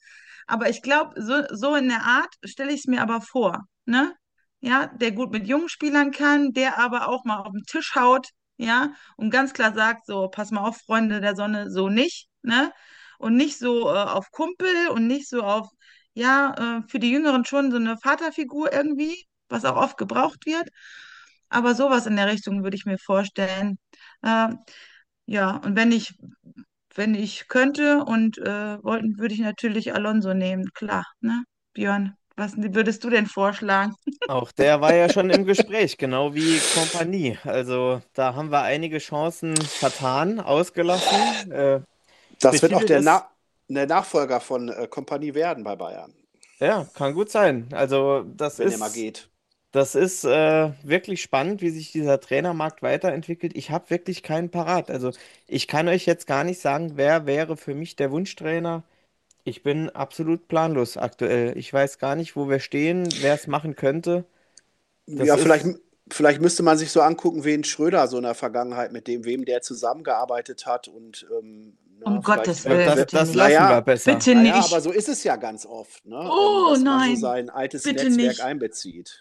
Aber ich glaube, so in der Art stelle ich es mir aber vor, ne? Ja, der gut mit jungen Spielern kann, der aber auch mal auf den Tisch haut, ja, und ganz klar sagt, so, pass mal auf, Freunde der Sonne, so nicht, ne? Und nicht so auf Kumpel und nicht so auf, ja, für die Jüngeren schon so eine Vaterfigur irgendwie, was auch oft gebraucht wird. Aber sowas in der Richtung würde ich mir vorstellen. Äh, ja, und wenn ich könnte und wollten, würde ich natürlich Alonso nehmen, klar, ne? Björn, was würdest du denn vorschlagen? Auch der war ja schon im Gespräch, genau wie Kompanie. Also da haben wir einige Chancen vertan, ausgelassen. Das wird auch Betitelt ist, der Nachfolger von Kompanie werden bei Bayern, ja, kann gut sein. Also das wenn der mal ist. geht. Das ist wirklich spannend, wie sich dieser Trainermarkt weiterentwickelt. Ich habe wirklich keinen parat. Also ich kann euch jetzt gar nicht sagen, wer wäre für mich der Wunschtrainer. Ich bin absolut planlos aktuell. Ich weiß gar nicht, wo wir stehen, wer es machen könnte. Das Ja, ist, vielleicht müsste man sich so angucken, wen Schröder so in der Vergangenheit, wem der zusammengearbeitet hat und Um na, vielleicht, Gottes Willen, das, bitte das nicht. lassen wir naja, besser. Bitte aber nicht. so ist es ja ganz oft, ne? Oh Dass man so nein, sein altes bitte Netzwerk nicht. einbezieht.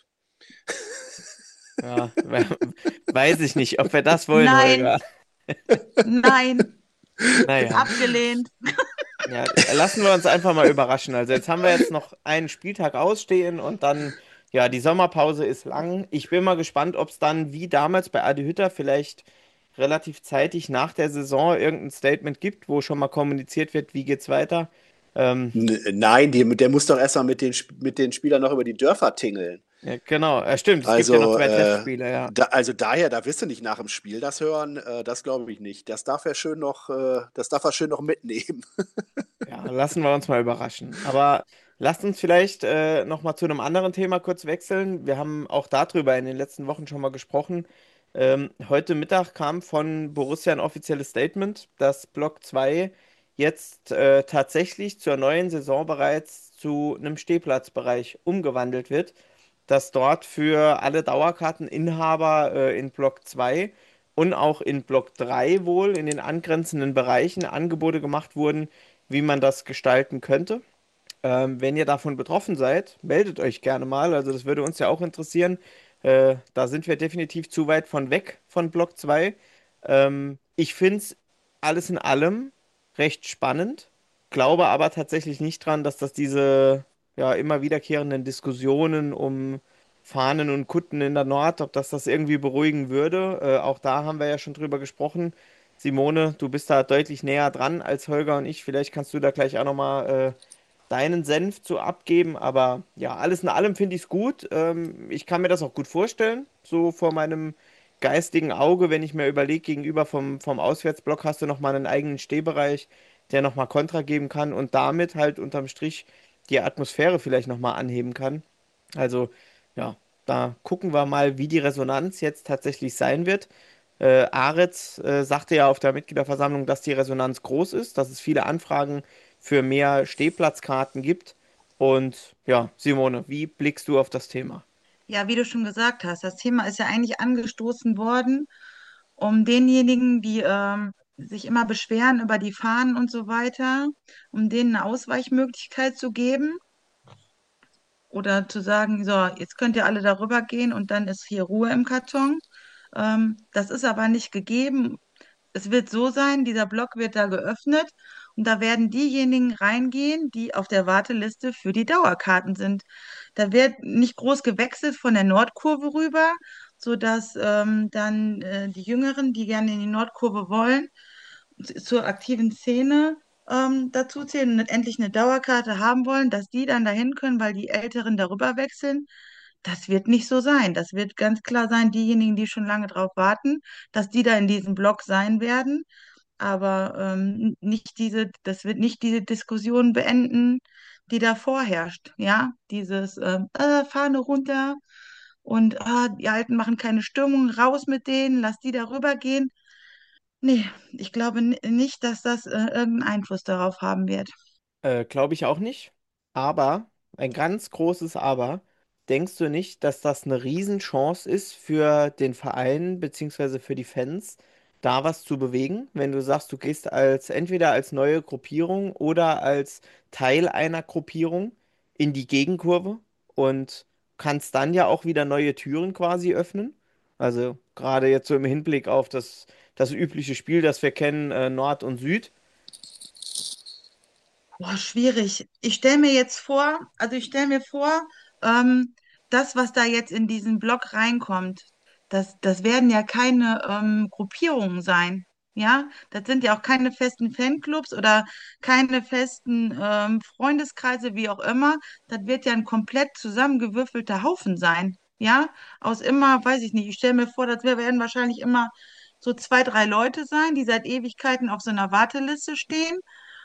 Ja, weiß ich nicht, ob wir das wollen, Nein, Holger. nein, Naja. abgelehnt. Ja, lassen wir uns einfach mal überraschen. Also jetzt haben wir jetzt noch einen Spieltag ausstehen und dann, ja, die Sommerpause ist lang. Ich bin mal gespannt, ob es dann wie damals bei Adi Hütter vielleicht relativ zeitig nach der Saison irgendein Statement gibt, wo schon mal kommuniziert wird, wie geht's weiter. Ähm, Nein, der muss doch erstmal mit den Spielern noch über die Dörfer tingeln. ja, genau, stimmt, es gibt ja noch Also, 2 Testspiele, ja. da wirst du nicht nach dem Spiel das hören, das glaube ich nicht. Das darf er schön noch mitnehmen. Ja, lassen wir uns mal überraschen. Aber lasst uns vielleicht noch mal zu einem anderen Thema kurz wechseln. Wir haben auch darüber in den letzten Wochen schon mal gesprochen. Heute Mittag kam von Borussia ein offizielles Statement, dass Block 2 jetzt tatsächlich zur neuen Saison bereits zu einem Stehplatzbereich umgewandelt wird, dass dort für alle Dauerkarteninhaber in Block 2 und auch in Block 3 wohl in den angrenzenden Bereichen Angebote gemacht wurden, wie man das gestalten könnte. Wenn ihr davon betroffen seid, meldet euch gerne mal. Also das würde uns ja auch interessieren. Da sind wir definitiv zu weit von weg von Block 2. Ich finde es alles in allem recht spannend, glaube aber tatsächlich nicht dran, dass das diese ja immer wiederkehrenden Diskussionen um Fahnen und Kutten in der Nord, ob das irgendwie beruhigen würde. Auch da haben wir ja schon drüber gesprochen. Simone, du bist da deutlich näher dran als Holger und ich. Vielleicht kannst du da gleich auch nochmal deinen Senf zu abgeben. Aber ja, alles in allem finde ich es gut. Ich kann mir das auch gut vorstellen, so vor meinem geistigen Auge, wenn ich mir überlege, gegenüber vom Auswärtsblock hast du nochmal einen eigenen Stehbereich, der nochmal Kontra geben kann und damit halt unterm Strich die Atmosphäre vielleicht nochmal anheben kann. Also ja, da gucken wir mal, wie die Resonanz jetzt tatsächlich sein wird. Aretz sagte ja auf der Mitgliederversammlung, dass die Resonanz groß ist, dass es viele Anfragen für mehr Stehplatzkarten gibt. Und ja, Simone, wie blickst du auf das Thema? Ja, wie du schon gesagt hast, das Thema ist ja eigentlich angestoßen worden, um denjenigen, die sich immer beschweren über die Fahnen und so weiter, um denen eine Ausweichmöglichkeit zu geben oder zu sagen, so, jetzt könnt ihr alle darüber gehen und dann ist hier Ruhe im Karton. Das ist aber nicht gegeben. Es wird so sein, dieser Block wird da geöffnet und da werden diejenigen reingehen, die auf der Warteliste für die Dauerkarten sind. Da wird nicht groß gewechselt von der Nordkurve rüber, sodass dann die Jüngeren, die gerne in die Nordkurve wollen, zur aktiven Szene dazu zählen und endlich eine Dauerkarte haben wollen, dass die dann dahin können, weil die Älteren darüber wechseln. Das wird nicht so sein. Das wird ganz klar sein, diejenigen, die schon lange drauf warten, dass die da in diesem Block sein werden. Aber das wird nicht diese Diskussion beenden, die da vorherrscht. Ja, dieses Fahne runter und die Alten machen keine Stimmung, raus mit denen, lass die darüber gehen. Nee, ich glaube nicht, dass das irgendeinen Einfluss darauf haben wird. Glaube ich auch nicht. Aber, ein ganz großes Aber, denkst du nicht, dass das eine Riesenchance ist für den Verein beziehungsweise für die Fans, da was zu bewegen, wenn du sagst, du gehst entweder als neue Gruppierung oder als Teil einer Gruppierung in die Gegenkurve und kannst dann ja auch wieder neue Türen quasi öffnen. Also gerade jetzt so im Hinblick auf das übliche Spiel, das wir kennen, Nord und Süd. Boah, schwierig. Ich stelle mir vor, ähm, das, was da jetzt in diesen Block reinkommt, das werden ja keine Gruppierungen sein. Ja, das sind ja auch keine festen Fanclubs oder keine festen Freundeskreise, wie auch immer. Das wird ja ein komplett zusammengewürfelter Haufen sein. Ja, aus immer, weiß ich nicht, ich stelle mir vor, werden wahrscheinlich immer so zwei, drei Leute sein, die seit Ewigkeiten auf so einer Warteliste stehen.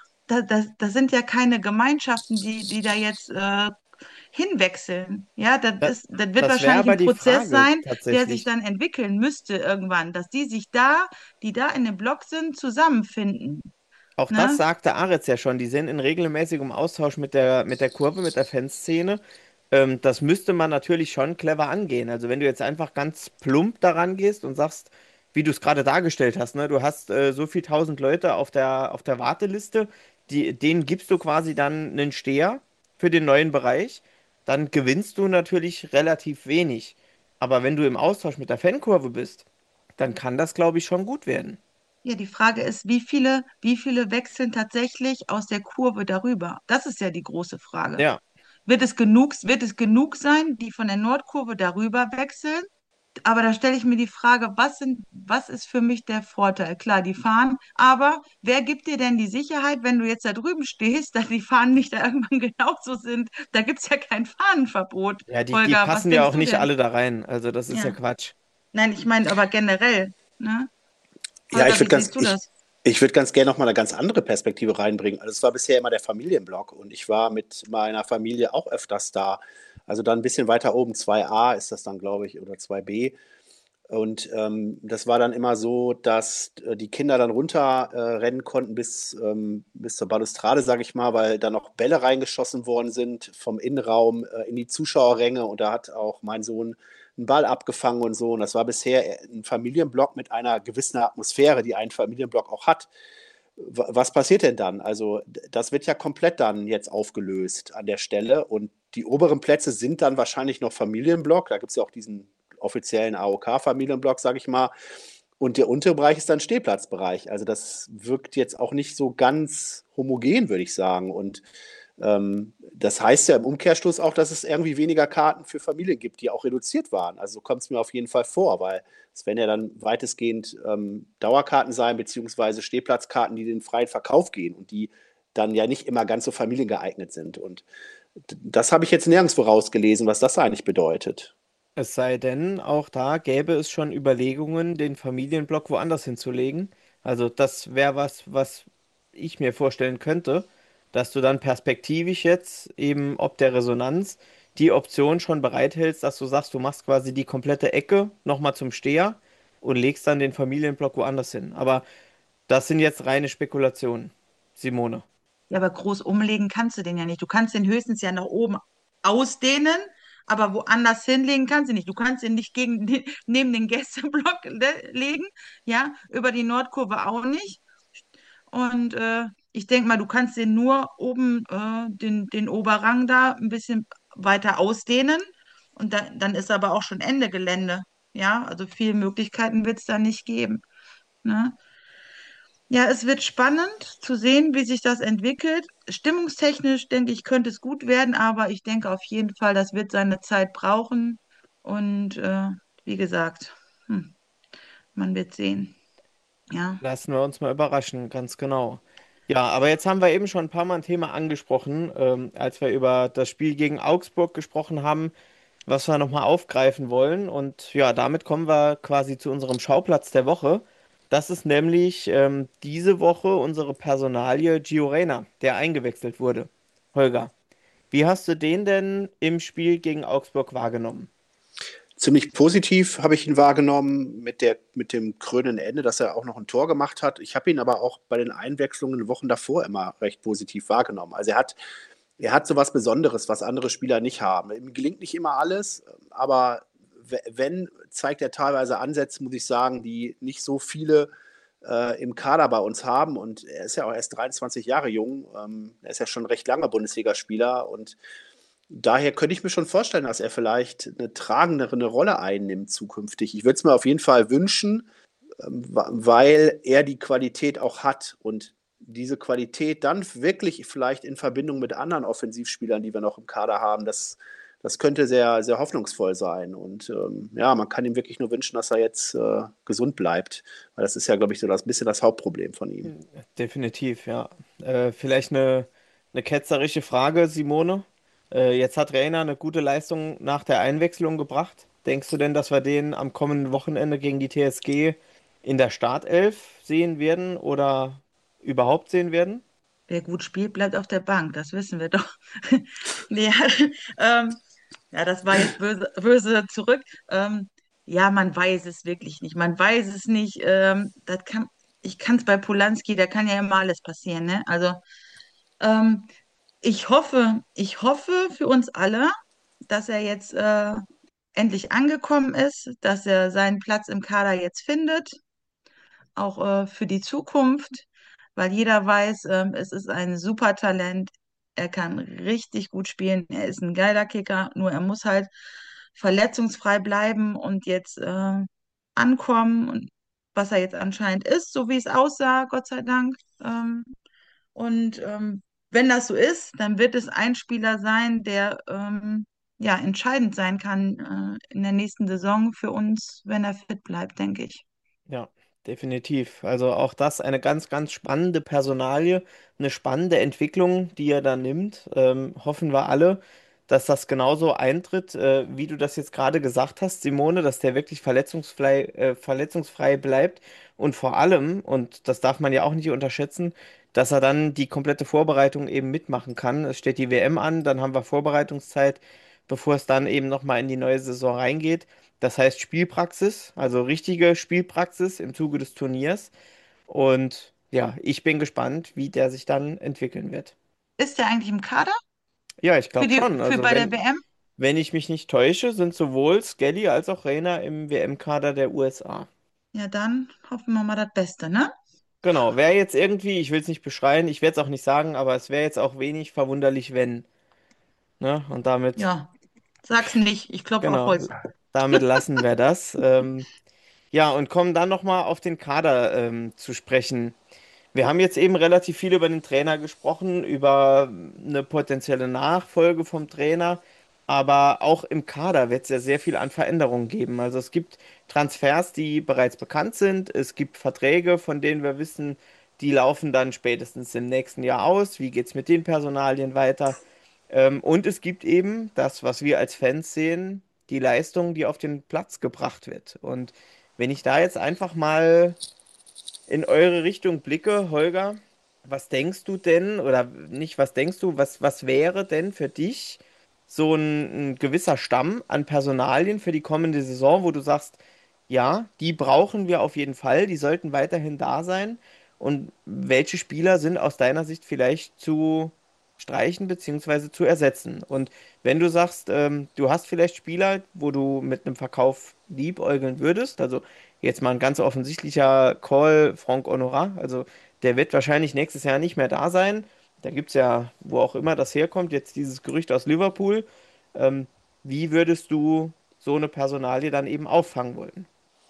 Das sind ja keine Gemeinschaften, die da jetzt hinwechseln. Ja, Das, das wird das wäre wahrscheinlich ein aber die Prozess Frage sein, der sich tatsächlich. dann entwickeln müsste irgendwann, dass die da in dem Block sind, zusammenfinden. Auch das Ne? sagte Aritz ja schon, die sind in regelmäßigem Austausch mit der Kurve, mit der Fanszene. Das müsste man natürlich schon clever angehen. Also wenn du jetzt einfach ganz plump daran gehst und sagst, wie du es gerade dargestellt hast, ne, du hast so viel tausend Leute auf der Warteliste, denen gibst du quasi dann einen Steher für den neuen Bereich, dann gewinnst du natürlich relativ wenig. Aber wenn du im Austausch mit der Fankurve bist, dann kann das, glaube ich, schon gut werden. Ja, die Frage ist, wie viele wechseln tatsächlich aus der Kurve darüber? Das ist ja die große Frage. Ja. Wird es genug sein, die von der Nordkurve darüber wechseln? Aber da stelle ich mir die Frage, was ist für mich der Vorteil? Klar, die Fahnen, aber wer gibt dir denn die Sicherheit, wenn du jetzt da drüben stehst, dass die Fahnen nicht da irgendwann genauso sind? Da gibt es ja kein Fahnenverbot. Ja, die Holger, was passen ja denkst auch du nicht denn? alle da rein. Also das ist ja Ja, Quatsch. nein, ich meine aber generell, ne? Ja, Holger, wie siehst du das? ich würde ganz gerne noch mal eine ganz andere Perspektive reinbringen. Also es war bisher immer der Familienblock und ich war mit meiner Familie auch öfters da. Also dann ein bisschen weiter oben, 2a ist das dann, glaube ich, oder 2b. Und das war dann immer so, dass die Kinder dann runter rennen konnten bis zur Balustrade, sage ich mal, weil da noch Bälle reingeschossen worden sind vom Innenraum in die Zuschauerränge. Und da hat auch mein Sohn einen Ball abgefangen und so. Und das war bisher ein Familienblock mit einer gewissen Atmosphäre, die ein Familienblock auch hat. Was passiert denn dann? Also das wird ja komplett dann jetzt aufgelöst an der Stelle. Und die oberen Plätze sind dann wahrscheinlich noch Familienblock. Da gibt es ja auch diesen offiziellen AOK-Familienblock, sage ich mal. Und der untere Bereich ist dann Stehplatzbereich. Also das wirkt jetzt auch nicht so ganz homogen, würde ich sagen. Und das heißt ja im Umkehrschluss auch, dass es irgendwie weniger Karten für Familien gibt, die auch reduziert waren. Also so kommt es mir auf jeden Fall vor, weil es werden ja dann weitestgehend Dauerkarten sein, beziehungsweise Stehplatzkarten, die in den freien Verkauf gehen und die dann ja nicht immer ganz so familiengeeignet sind. Und das habe ich jetzt nirgendwo rausgelesen, was das eigentlich bedeutet. Es sei denn, auch da gäbe es schon Überlegungen, den Familienblock woanders hinzulegen. Also das wäre was ich mir vorstellen könnte, dass du dann perspektivisch jetzt eben ob der Resonanz die Option schon bereithältst, dass du sagst, du machst quasi die komplette Ecke nochmal zum Steher und legst dann den Familienblock woanders hin. Aber das sind jetzt reine Spekulationen, Simone. Ja, aber groß umlegen kannst du den ja nicht. Du kannst den höchstens ja nach oben ausdehnen, aber woanders hinlegen kannst du nicht. Du kannst ihn nicht neben den Gästeblock legen, ja, über die Nordkurve auch nicht. Und ich denke mal, du kannst den nur oben, den Oberrang da ein bisschen weiter ausdehnen. Und dann ist aber auch schon Ende Gelände. Ja, also viele Möglichkeiten wird es da nicht geben. Ne? Ja, es wird spannend zu sehen, wie sich das entwickelt. Stimmungstechnisch denke ich, könnte es gut werden, aber ich denke auf jeden Fall, das wird seine Zeit brauchen. Und wie gesagt, man wird sehen. Ja. Lassen wir uns mal überraschen, ganz genau. Ja, aber jetzt haben wir eben schon ein paar Mal ein Thema angesprochen, als wir über das Spiel gegen Augsburg gesprochen haben, was wir nochmal aufgreifen wollen. Und ja, damit kommen wir quasi zu unserem Schauplatz der Woche. Das ist nämlich diese Woche unsere Personalie Gio Reyna, der eingewechselt wurde. Holger, wie hast du den denn im Spiel gegen Augsburg wahrgenommen? Ziemlich positiv habe ich ihn wahrgenommen mit dem krönenden Ende, dass er auch noch ein Tor gemacht hat. Ich habe ihn aber auch bei den Einwechslungen Wochen davor immer recht positiv wahrgenommen. Also er hat so was Besonderes, was andere Spieler nicht haben. Ihm gelingt nicht immer alles, aber wenn, zeigt er teilweise Ansätze, muss ich sagen, die nicht so viele im Kader bei uns haben. Und er ist ja auch erst 23 Jahre jung. Er ist ja schon recht lange Bundesligaspieler. Und daher könnte ich mir schon vorstellen, dass er vielleicht eine tragendere Rolle einnimmt zukünftig. Ich würde es mir auf jeden Fall wünschen, weil er die Qualität auch hat. Und diese Qualität dann wirklich vielleicht in Verbindung mit anderen Offensivspielern, die wir noch im Kader haben, das könnte sehr, sehr hoffnungsvoll sein. Und ja, man kann ihm wirklich nur wünschen, dass er jetzt gesund bleibt. Weil das ist ja, glaube ich, so ein bisschen das Hauptproblem von ihm. Definitiv, ja. Vielleicht eine ketzerische Frage, Simone. Jetzt hat Reina eine gute Leistung nach der Einwechslung gebracht. Denkst du denn, dass wir den am kommenden Wochenende gegen die TSG in der Startelf sehen werden oder überhaupt sehen werden? Wer gut spielt, bleibt auf der Bank, das wissen wir doch. Nee, ja, das war jetzt böse, böse zurück. Ja, man weiß es wirklich nicht. Man weiß es nicht. Ich kann es bei Polanski, da kann ja immer alles passieren, ne? Also ähm, ich hoffe für uns alle, dass er jetzt endlich angekommen ist, dass er seinen Platz im Kader jetzt findet, auch für die Zukunft, weil jeder weiß, es ist ein super Talent. Er kann richtig gut spielen. Er ist ein geiler Kicker, nur er muss halt verletzungsfrei bleiben und jetzt ankommen, und was er jetzt anscheinend ist, so wie es aussah, Gott sei Dank. Und wenn das so ist, dann wird es ein Spieler sein, der ja entscheidend sein kann in der nächsten Saison für uns, wenn er fit bleibt, denke ich. Ja, definitiv. Also auch das eine ganz, ganz spannende Personalie, eine spannende Entwicklung, die er da nimmt. Hoffen wir alle, dass das genauso eintritt, wie du das jetzt gerade gesagt hast, Simone, dass der wirklich verletzungsfrei bleibt und vor allem, und das darf man ja auch nicht unterschätzen, dass er dann die komplette Vorbereitung eben mitmachen kann. Es steht die WM an, dann haben wir Vorbereitungszeit, bevor es dann eben nochmal in die neue Saison reingeht. Das heißt Spielpraxis, also richtige Spielpraxis im Zuge des Turniers. Und ja, ich bin gespannt, wie der sich dann entwickeln wird. Ist er eigentlich im Kader Ja, ich glaube schon. für Also bei der WM? wenn ich mich nicht täusche, sind sowohl Skelly als auch Reina im WM-Kader der USA. Ja, dann hoffen wir mal das Beste, ne? Genau, wäre jetzt irgendwie, ich will es nicht beschreien, ich werde es auch nicht sagen, aber es wäre jetzt auch wenig verwunderlich, wenn. Ne? Und damit, Ja, sag's nicht. Ich klopfe auf genau, Holz. damit lassen wir das. Ja, und kommen dann nochmal auf den Kader zu sprechen. Wir haben jetzt eben relativ viel über den Trainer gesprochen, über eine potenzielle Nachfolge vom Trainer, aber auch im Kader wird es ja sehr viel an Veränderungen geben. Also es gibt Transfers, die bereits bekannt sind, es gibt Verträge, von denen wir wissen, die laufen dann spätestens im nächsten Jahr aus. Wie geht es mit den Personalien weiter? Und es gibt eben das, was wir als Fans sehen, die Leistung, die auf den Platz gebracht wird. Und wenn ich da jetzt einfach mal in eure Richtung blicke, Holger, was denkst du denn, oder nicht, was denkst du, was wäre denn für dich so ein gewisser Stamm an Personalien für die kommende Saison, wo du sagst, ja, die brauchen wir auf jeden Fall, die sollten weiterhin da sein. Und welche Spieler sind aus deiner Sicht vielleicht zu streichen beziehungsweise zu ersetzen? Und wenn du sagst, du hast vielleicht Spieler, wo du mit einem Verkauf liebäugeln würdest, also jetzt mal ein ganz offensichtlicher Call, Franck Honorat. Also der wird wahrscheinlich nächstes Jahr nicht mehr da sein. Da gibt es ja, wo auch immer das herkommt, jetzt dieses Gerücht aus Liverpool. Ähm, Wie würdest du so eine Personalie dann eben auffangen wollen?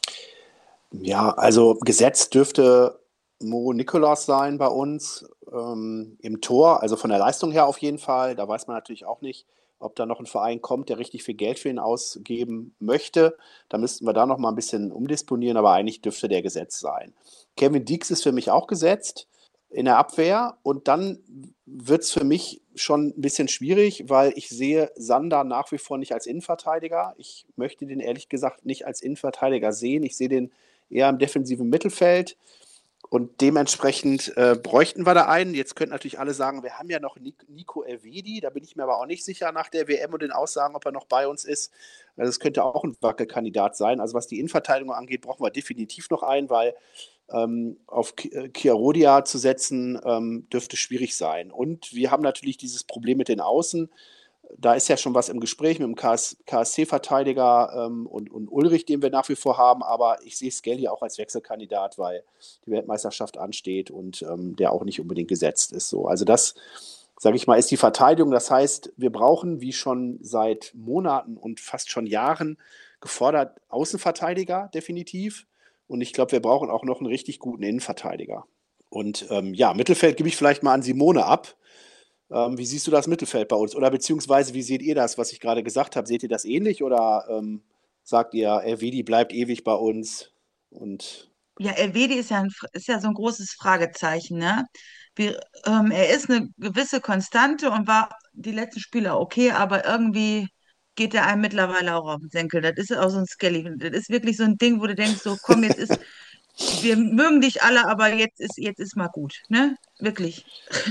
Ja, also gesetzt dürfte Mo Nicolas sein bei uns im Tor, also von der Leistung her auf jeden Fall. Da weiß man natürlich auch nicht, ob da noch ein Verein kommt, der richtig viel Geld für ihn ausgeben möchte. Da müssten wir da noch mal ein bisschen umdisponieren, aber eigentlich dürfte der gesetzt sein. Kevin Deeks ist für mich auch gesetzt in der Abwehr, und dann wird es für mich schon ein bisschen schwierig, weil ich sehe Sander nach wie vor nicht als Innenverteidiger. Ich möchte den ehrlich gesagt nicht als Innenverteidiger sehen. Ich sehe den eher im defensiven Mittelfeld. Und dementsprechend bräuchten wir da einen. Jetzt könnten natürlich alle sagen, wir haben ja noch Nico Elvedi. Da bin ich mir aber auch nicht sicher nach der WM und den Aussagen, ob er noch bei uns ist. Also das könnte auch ein Wackelkandidat sein. Also was die Innenverteidigung angeht, brauchen wir definitiv noch einen, weil auf Chiarodia zu setzen, dürfte schwierig sein. Und wir haben natürlich dieses Problem mit den Außen. Da ist ja schon was im Gespräch mit dem KSC-Verteidiger und Ulrich, den wir nach wie vor haben, aber ich sehe Skelly auch als Wechselkandidat, weil die Weltmeisterschaft ansteht und der auch nicht unbedingt gesetzt ist. So. Also das, sage ich mal, ist die Verteidigung. Das heißt, wir brauchen, wie schon seit Monaten und fast schon Jahren gefordert, Außenverteidiger definitiv. Und ich glaube, wir brauchen auch noch einen richtig guten Innenverteidiger. Und ja, Mittelfeld gebe ich vielleicht mal an Simone ab. Wie siehst du das Mittelfeld bei uns? Oder beziehungsweise, wie seht ihr das, was ich gerade gesagt habe? Seht ihr das ähnlich oder sagt ihr, Elvedi bleibt ewig bei uns? Und Ja, Elvedi ist ja so ein großes Fragezeichen, ne? Er ist eine gewisse Konstante und war die letzten Spiele okay, aber irgendwie geht er einem mittlerweile auch auf den Senkel. Das ist auch so ein Skelly. Das ist wirklich so ein Ding, wo du denkst, so komm, wir mögen dich alle, aber jetzt ist mal gut, ne? Wirklich.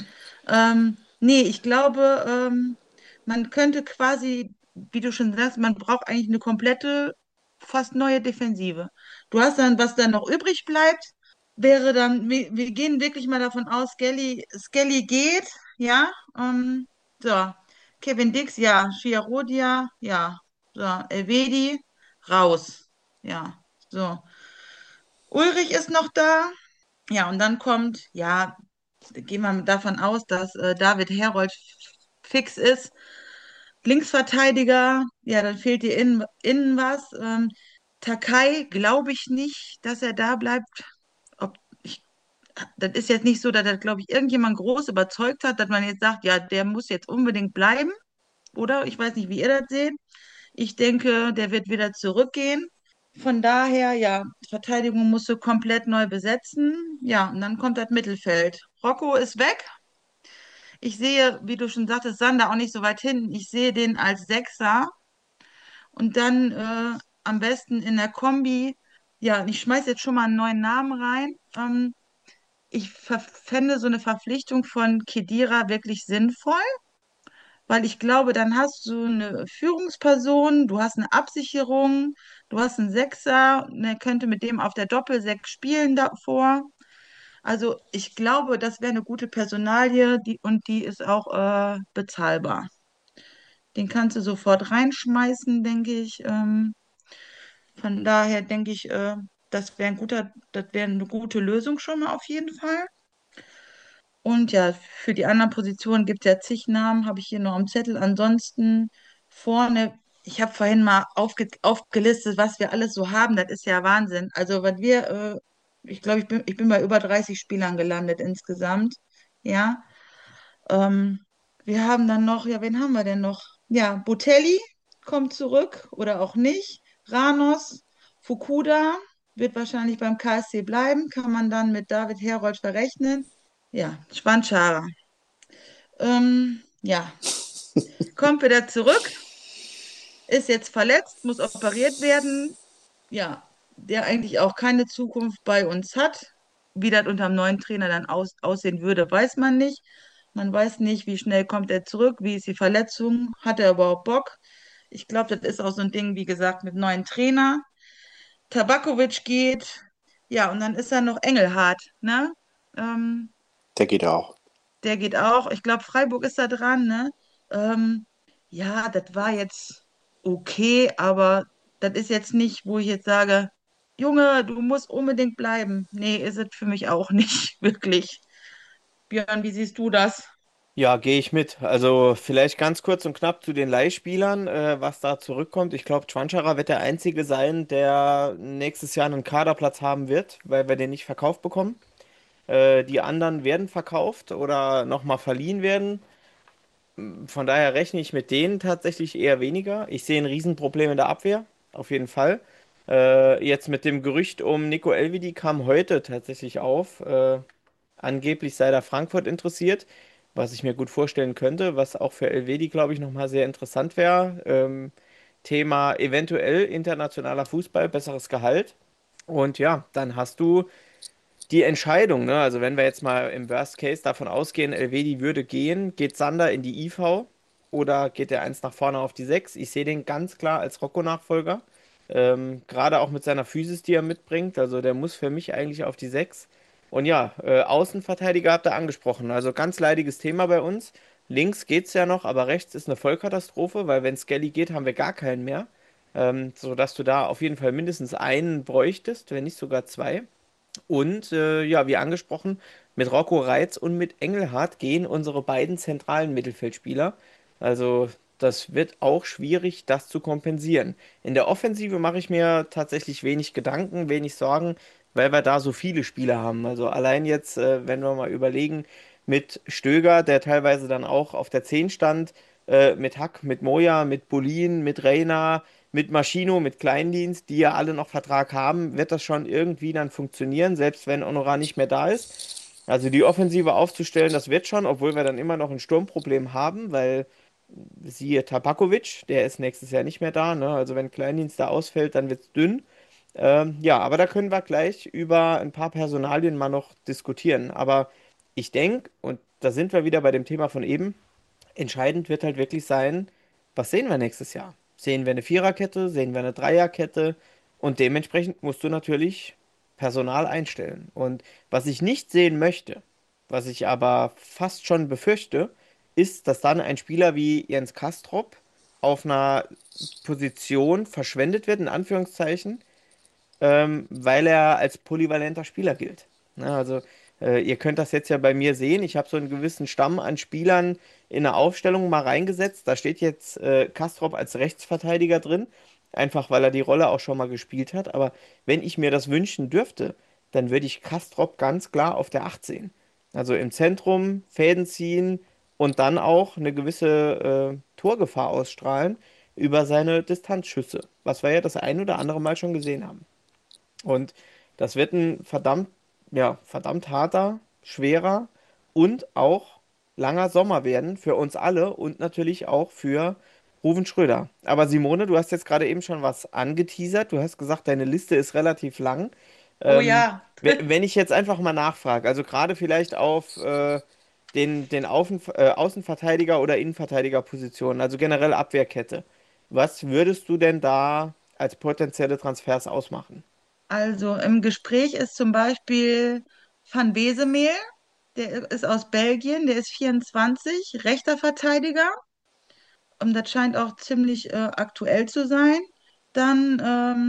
Nee, ich glaube, man könnte quasi, wie du schon sagst, man braucht eigentlich eine komplette, fast neue Defensive. Du hast dann, was dann noch übrig bleibt, wäre dann, wir gehen wirklich mal davon aus, Skelly geht, ja, so, Kevin Dix, ja, Chiarodia, ja, so, Elvedi, raus, ja, so. Ulrich ist noch da, ja, und dann kommt, ja, gehen wir davon aus, dass David Herold fix ist. Linksverteidiger, ja, dann fehlt dir innen was. Takai glaube ich nicht, dass er da bleibt. Ob, ich, Das ist jetzt nicht so, dass das, glaube ich, irgendjemand groß überzeugt hat, dass man jetzt sagt, ja, der muss jetzt unbedingt bleiben. Oder? Ich weiß nicht, wie ihr das seht. Ich denke, der wird wieder zurückgehen. Von daher, ja, Verteidigung musst du komplett neu besetzen. Ja, und dann kommt das Mittelfeld. Rocco ist weg. Ich sehe, wie du schon sagtest, Sander auch nicht so weit hinten. Ich sehe den als Sechser und dann am besten in der Kombi. Ja, ich schmeiße jetzt schon mal einen neuen Namen rein. Ich fände so eine Verpflichtung von Khedira wirklich sinnvoll, weil ich glaube, dann hast du eine Führungsperson, du hast eine Absicherung, du hast einen Sechser, und er könnte mit dem auf der Doppelsechs spielen davor. Also ich glaube, das wäre eine gute Personalie und die ist auch bezahlbar. Den kannst du sofort reinschmeißen, denke ich. Von daher denke ich, das wäre eine gute Lösung schon mal auf jeden Fall. Und ja, für die anderen Positionen gibt es ja zig Namen, habe ich hier noch am Zettel. Ansonsten vorne, ich habe vorhin mal aufgelistet, was wir alles so haben. Das ist ja Wahnsinn. Also, ich glaube, ich bin bei über 30 Spielern gelandet insgesamt. Ja. Ähm, Wir haben dann noch, ja, wen haben wir denn noch? Ja, Botelli kommt zurück oder auch nicht. Ranos, Fukuda wird wahrscheinlich beim KSC bleiben, kann man dann mit David Herold verrechnen. Ja, Schwanschara. Ja, kommt wieder zurück, ist jetzt verletzt, muss operiert werden. Ja, der eigentlich auch keine Zukunft bei uns hat. Wie das unter dem neuen Trainer dann aussehen würde, weiß man nicht. Man weiß nicht, wie schnell kommt er zurück, wie ist die Verletzung, hat er überhaupt Bock? Ich glaube, das ist auch so ein Ding, wie gesagt, mit neuen Trainer. Tabakovic geht, ja, und dann ist da noch Engelhardt, ne? Ähm, der geht auch. Der geht auch. Ich glaube, Freiburg ist da dran, ne? Ähm, ja, das war jetzt okay, aber das ist jetzt nicht, wo ich jetzt sage, Junge, du musst unbedingt bleiben. Nee, ist es für mich auch nicht, wirklich. Björn, wie siehst du das? Ja, gehe ich mit. Also vielleicht ganz kurz und knapp zu den Leihspielern, was da zurückkommt. Ich glaube, Chwanchara wird der Einzige sein, der nächstes Jahr einen Kaderplatz haben wird, weil wir den nicht verkauft bekommen. Die anderen werden verkauft oder nochmal verliehen werden. Von daher rechne ich mit denen tatsächlich eher weniger. Ich sehe ein Riesenproblem in der Abwehr, auf jeden Fall. Jetzt mit dem Gerücht um Nico Elvedi kam heute tatsächlich auf. Angeblich sei da Frankfurt interessiert, was ich mir gut vorstellen könnte, was auch für Elvedi, glaube ich, nochmal sehr interessant wäre. Thema eventuell internationaler Fußball, besseres Gehalt. Und ja, dann hast du die Entscheidung, ne? Also wenn wir jetzt mal im Worst Case davon ausgehen, Elvedi würde gehen, geht Sander in die IV oder geht der eins nach vorne auf die 6? Ich sehe den ganz klar als Rocco-Nachfolger. Gerade auch mit seiner Physis, die er mitbringt. Also der muss für mich eigentlich auf die 6. Und ja, Außenverteidiger habt ihr angesprochen. Also ganz leidiges Thema bei uns. Links geht's ja noch, aber rechts ist eine Vollkatastrophe, weil wenn Skelly geht, haben wir gar keinen mehr. Sodass du da auf jeden Fall mindestens einen bräuchtest, wenn nicht sogar zwei. Und ja, wie angesprochen, mit Rocco Reitz und mit Engelhardt gehen unsere beiden zentralen Mittelfeldspieler. Also das wird auch schwierig, das zu kompensieren. In der Offensive mache ich mir tatsächlich wenig Gedanken, wenig Sorgen, weil wir da so viele Spieler haben. Also allein jetzt, wenn wir mal überlegen, mit Stöger, der teilweise dann auch auf der 10 stand, mit Hack, mit Moja, mit Bolin, mit Reina, mit Maschino, mit Kleindienst, die ja alle noch Vertrag haben, wird das schon irgendwie dann funktionieren, selbst wenn Honorar nicht mehr da ist. Also die Offensive aufzustellen, das wird schon, obwohl wir dann immer noch ein Sturmproblem haben, weil siehe Tabakovic, der ist nächstes Jahr nicht mehr da, ne? Also wenn Kleindienst da ausfällt, dann wird es dünn. Ja, aber da können wir gleich über ein paar Personalien mal noch diskutieren. Aber ich denke, und da sind wir wieder bei dem Thema von eben, entscheidend wird halt wirklich sein, was sehen wir nächstes Jahr? Sehen wir eine Viererkette, sehen wir eine Dreierkette und dementsprechend musst du natürlich Personal einstellen. Und was ich nicht sehen möchte, was ich aber fast schon befürchte, ist, dass dann ein Spieler wie Jens Kastrop auf einer Position verschwendet wird, in Anführungszeichen, weil er als polyvalenter Spieler gilt. Ja, also ihr könnt das jetzt ja bei mir sehen. Ich habe so einen gewissen Stamm an Spielern in eine Aufstellung mal reingesetzt. Da steht jetzt Kastrop als Rechtsverteidiger drin, einfach weil er die Rolle auch schon mal gespielt hat. Aber wenn ich mir das wünschen dürfte, dann würde ich Kastrop ganz klar auf der 8 sehen. Also im Zentrum Fäden ziehen und dann auch eine gewisse Torgefahr ausstrahlen über seine Distanzschüsse, was wir ja das ein oder andere Mal schon gesehen haben. Und das wird ein verdammt harter, schwerer und auch langer Sommer werden für uns alle und natürlich auch für Ruven Schröder. Aber Simone, du hast jetzt gerade eben schon was angeteasert. Du hast gesagt, deine Liste ist relativ lang. Oh Ähm, ja, wenn ich jetzt einfach mal nachfrage, also gerade vielleicht auf den Außenverteidiger oder Innenverteidigerpositionen, also generell Abwehrkette, was würdest du denn da als potenzielle Transfers ausmachen? also im Gespräch ist zum Beispiel Van Besemeel, der ist aus Belgien, der ist 24, rechter Verteidiger. Das scheint auch ziemlich aktuell zu sein. Dann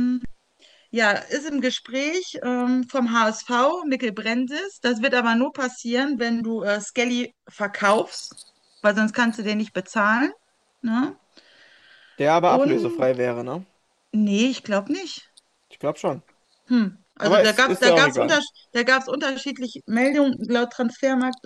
ja, ist im Gespräch vom HSV Mikkel Brentis. Das wird aber nur passieren, wenn du Skelly verkaufst, weil sonst kannst du den nicht bezahlen. Ne? Der aber Und ablösefrei wäre, ne? nee, ich glaube nicht. Ich glaube schon. Also Aber es ist da ja auch gab's egal. da gab's unterschiedliche Meldungen. Laut Transfermarkt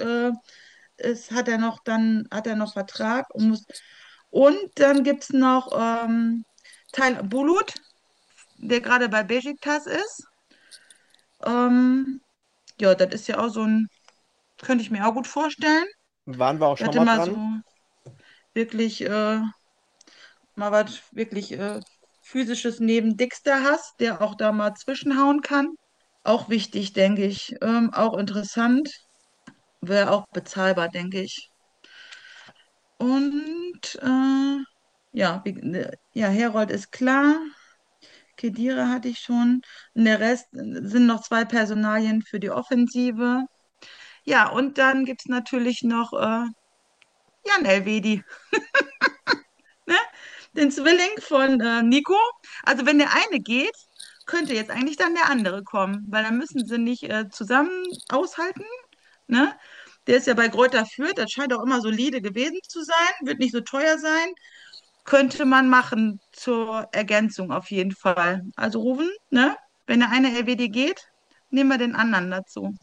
hat er noch Vertrag und dann gibt es noch Taylan Bulut, der gerade bei Besiktas ist. Ähm, ja, das ist ja auch so ein, könnte ich mir auch gut vorstellen. Waren wir auch Der schon hatte mal mal so dran? wirklich mal was wirklich physisches neben Dixter hast, der auch da mal zwischenhauen kann. Auch wichtig, denke ich. Auch interessant. Wäre auch bezahlbar, denke ich. Und ja, ja, Herold ist klar. Kedira hatte ich schon. Und der Rest sind noch zwei Personalien für die Offensive. Ja, und dann gibt es natürlich noch Jan Elvedi, ne? Den Zwilling von Nico. Also wenn der eine geht, könnte jetzt eigentlich dann der andere kommen, weil dann müssen sie nicht zusammen aushalten. Ne? Der ist ja bei Greuther Fürth, das scheint auch immer solide gewesen zu sein, wird nicht so teuer sein. Könnte man machen zur Ergänzung auf jeden Fall. Also Rufen, ne? Wenn der eine LWD geht, nehmen wir den anderen dazu.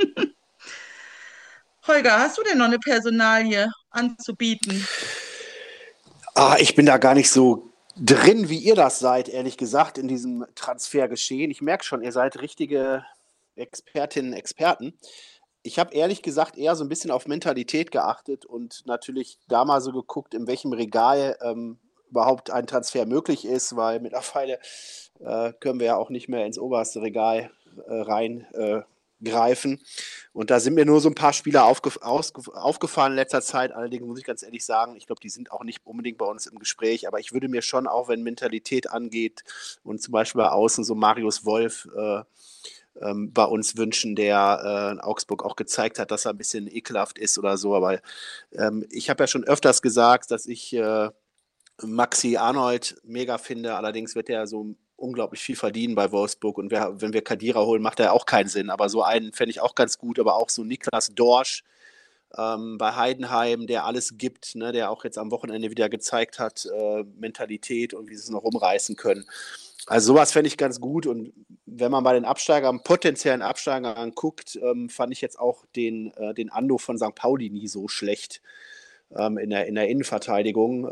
Holger, hast du denn noch eine Personalie anzubieten? Ich bin da gar nicht so drin, wie ihr das seid, ehrlich gesagt, in diesem Transfergeschehen. Ich merke schon, ihr seid richtige Expertinnen, Experten. Ich habe ehrlich gesagt eher so ein bisschen auf Mentalität geachtet und natürlich da mal so geguckt, in welchem Regal überhaupt ein Transfer möglich ist, weil mittlerweile können wir ja auch nicht mehr ins oberste Regal reingreifen. Und da sind mir nur so ein paar Spieler aufgefallen in letzter Zeit. Allerdings muss ich ganz ehrlich sagen, ich glaube, die sind auch nicht unbedingt bei uns im Gespräch, aber ich würde mir schon auch, wenn Mentalität angeht und zum Beispiel bei Außen so Marius Wolf bei uns wünschen, der in Augsburg auch gezeigt hat, dass er ein bisschen ekelhaft ist oder so. Aber ich habe ja schon öfters gesagt, dass ich Maxi Arnold mega finde. Allerdings wird er so unglaublich viel verdienen bei Wolfsburg. Und wenn wir Khedira holen, macht er auch keinen Sinn. Aber so einen fände ich auch ganz gut. Aber auch so Niklas Dorsch bei Heidenheim, der alles gibt, ne, der auch jetzt am Wochenende wieder gezeigt hat, Mentalität und wie sie es noch rumreißen können. Also sowas fände ich ganz gut. Und wenn man bei den Absteigern, potenziellen Absteigern guckt, fand ich jetzt auch den Ando von St. Pauli nie so schlecht in der Innenverteidigung.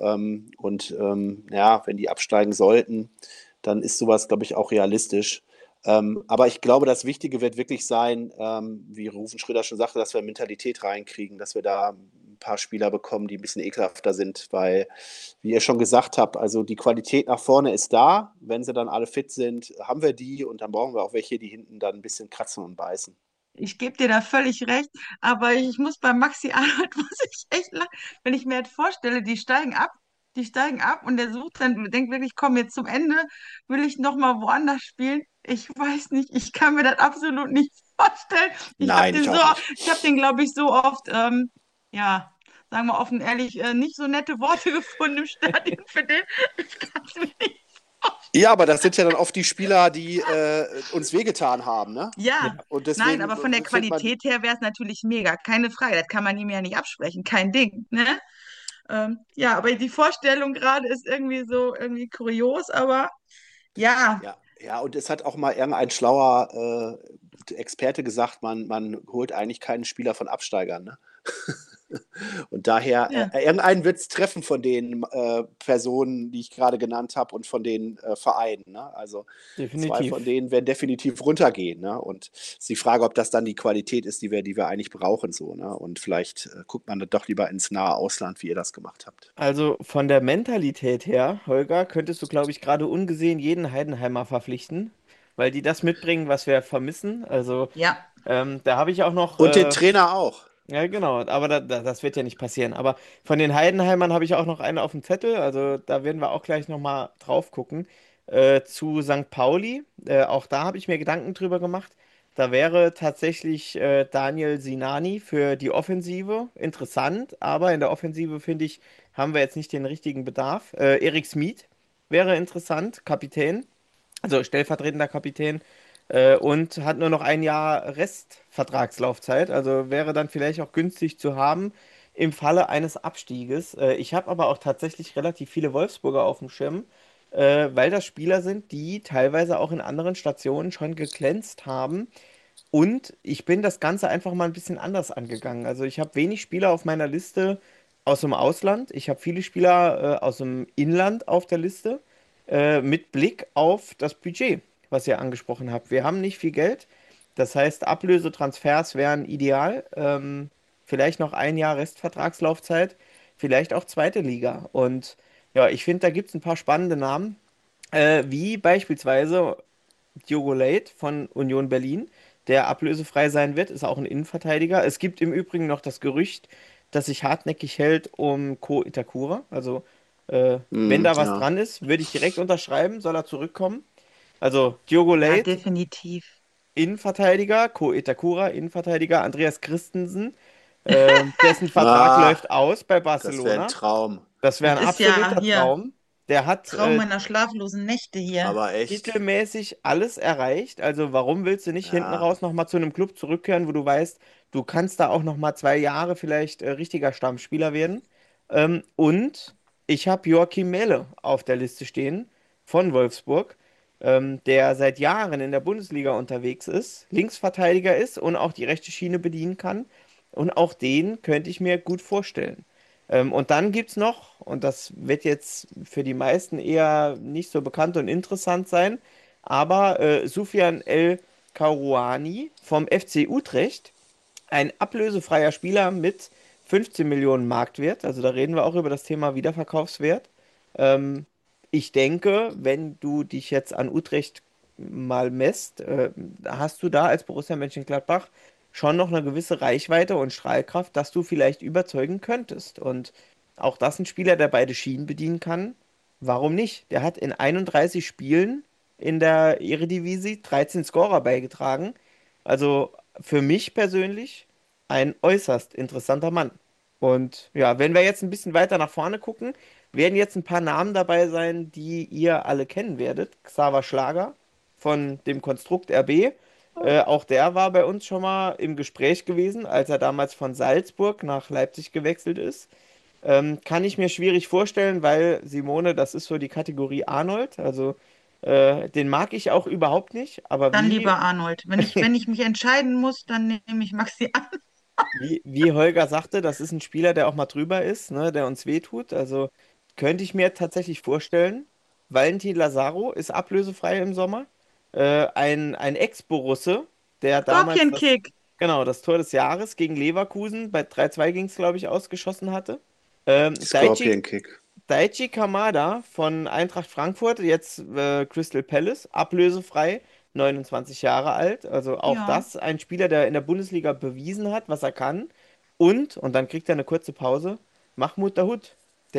Ja, wenn die absteigen sollten, dann ist sowas, glaube ich, auch realistisch. Aber ich glaube, das Wichtige wird wirklich sein, wie Rufen Schröder schon sagte, dass wir Mentalität reinkriegen, dass wir da ein paar Spieler bekommen, die ein bisschen ekelhafter sind, weil, wie ihr schon gesagt habt, also die Qualität nach vorne ist da. Wenn sie dann alle fit sind, haben wir die und dann brauchen wir auch welche, die hinten dann ein bisschen kratzen und beißen. Ich gebe dir da völlig recht, aber ich muss bei Maxi Arnold, muss ich echt lachen, wenn ich mir jetzt vorstelle, die steigen ab und der sucht dann, denkt wirklich, komm, jetzt zum Ende will ich nochmal woanders spielen. Ich weiß nicht, ich kann mir das absolut nicht vorstellen. Nein, ich auch nicht. Ich habe den, glaube ich, so oft, ja, sagen wir offen ehrlich, nicht so nette Worte gefunden im Stadion für den. Ich kann es mir nicht. Ja, aber das sind ja dann oft die Spieler, die uns wehgetan haben, ne? Ja, Und nein, deswegen aber von der findet man, Qualität her wäre es natürlich mega, keine Frage, das kann man ihm ja nicht absprechen, kein Ding, ne? Ja, aber die Vorstellung gerade ist irgendwie so irgendwie kurios, aber ja, ja, und es hat auch mal irgendein schlauer Experte gesagt, man holt eigentlich keinen Spieler von Absteigern, ne? Und daher, ja. irgendeinen wird es treffen von den Personen, die ich gerade genannt habe und von den Vereinen. Ne? Also zwei Definitiv. von denen werden definitiv runtergehen. Ne? Und es ist die Frage, ob das dann die Qualität ist, die wir eigentlich brauchen. So, ne? Und vielleicht guckt man dann doch lieber ins nahe Ausland, wie ihr das gemacht habt. Also von der Mentalität her, Holger, könntest du, glaube ich, gerade ungesehen jeden Heidenheimer verpflichten, weil die das mitbringen, was wir vermissen. Also Ja, da habe ich auch noch. Und den Trainer auch. Ja, genau, aber das wird ja nicht passieren. Aber von den Heidenheimern habe ich auch noch eine auf dem Zettel, also da werden wir auch gleich nochmal drauf gucken. Zu St. Pauli, auch da habe ich mir Gedanken drüber gemacht. Da wäre tatsächlich Daniel Sinani für die Offensive interessant, aber in der Offensive, finde ich, haben wir jetzt nicht den richtigen Bedarf. Erik Smith wäre interessant, Kapitän, also stellvertretender Kapitän und hat nur noch ein Jahr Restvertragslaufzeit, also wäre dann vielleicht auch günstig zu haben im Falle eines Abstieges. Ich habe aber auch tatsächlich relativ viele Wolfsburger auf dem Schirm, weil das Spieler sind, die teilweise auch in anderen Stationen schon geglänzt haben. Und ich bin das Ganze einfach mal ein bisschen anders angegangen. Also ich habe wenig Spieler auf meiner Liste aus dem Ausland. Ich habe viele Spieler aus dem Inland auf der Liste mit Blick auf das Budget, was ihr angesprochen habt. Wir haben nicht viel Geld. Das heißt, Ablösetransfers wären ideal. Vielleicht noch ein Jahr Restvertragslaufzeit. Vielleicht auch zweite Liga. Und ja, ich finde, da gibt es ein paar spannende Namen. Wie beispielsweise Diogo Leite von Union Berlin, der ablösefrei sein wird, ist auch ein Innenverteidiger. Es gibt im Übrigen noch das Gerücht, das sich hartnäckig hält um Ko Itakura. Also, wenn da was Ja. dran ist, würde ich direkt unterschreiben, soll er zurückkommen. Also, Diogo ja, Leite, definitiv. Innenverteidiger, Ko Itakura, Innenverteidiger, Andreas Christensen, dessen Vertrag Ah, läuft aus bei das wäre ein Barcelona. Traum. Das wäre Das ein ist ja absoluter hier Traum. Der hat Traum meiner schlaflosen Nächte hier. Aber echt. titelmäßig alles erreicht. Also warum willst du nicht hinten Ja. raus nochmal zu einem Club zurückkehren, wo du weißt, du kannst da auch nochmal 2 Jahre vielleicht richtiger Stammspieler werden. Und ich habe Joachim Mähle auf der Liste stehen von Wolfsburg, der seit Jahren in der Bundesliga unterwegs ist, Linksverteidiger ist und auch die rechte Schiene bedienen kann. Und auch den könnte ich mir gut vorstellen. Und dann gibt es noch, und das wird jetzt für die meisten eher nicht so bekannt und interessant sein, aber Soufiane El Kairouani vom FC Utrecht, ein ablösefreier Spieler mit 15 Millionen Marktwert, also da reden wir auch über das Thema Wiederverkaufswert. Ähm, Ich denke, wenn du dich jetzt an Utrecht mal messt, hast du da als Borussia Mönchengladbach schon noch eine gewisse Reichweite und Strahlkraft, dass du vielleicht überzeugen könntest. Und auch das ein Spieler, der beide Schienen bedienen kann. Warum nicht? Der hat in 31 Spielen in der Eredivisie, 13 Scorer beigetragen. Also für mich persönlich ein äußerst interessanter Mann. Und ja, wenn wir jetzt ein bisschen weiter nach vorne gucken, werden jetzt ein paar Namen dabei sein, die ihr alle kennen werdet. Xaver Schlager von dem Konstrukt RB. Auch der war bei uns schon mal im Gespräch gewesen, als er damals von Salzburg nach Leipzig gewechselt ist. Kann ich mir schwierig vorstellen, weil Simone, das ist so die Kategorie Arnold. Also den mag ich auch überhaupt nicht. Aber Dann lieber Arnold. Wenn ich mich entscheiden muss, dann nehme ich Maxi an. wie Holger sagte, das ist ein Spieler, der auch mal drüber ist, ne, der uns wehtut. Also könnte ich mir tatsächlich vorstellen. Valentin Lazaro ist ablösefrei im Sommer. Ein Ex-Borusse, der damals Scorpion-Kick. das Tor des Jahres gegen Leverkusen, bei 3-2 ging es, glaube ich, ausgeschossen hatte. Scorpion-Kick. Daichi Kamada von Eintracht Frankfurt, jetzt Crystal Palace, ablösefrei, 29 Jahre alt. Also auch Ja. das ein Spieler, der in der Bundesliga bewiesen hat, was er kann. Und dann kriegt er eine kurze Pause, Mahmoud Dahoud,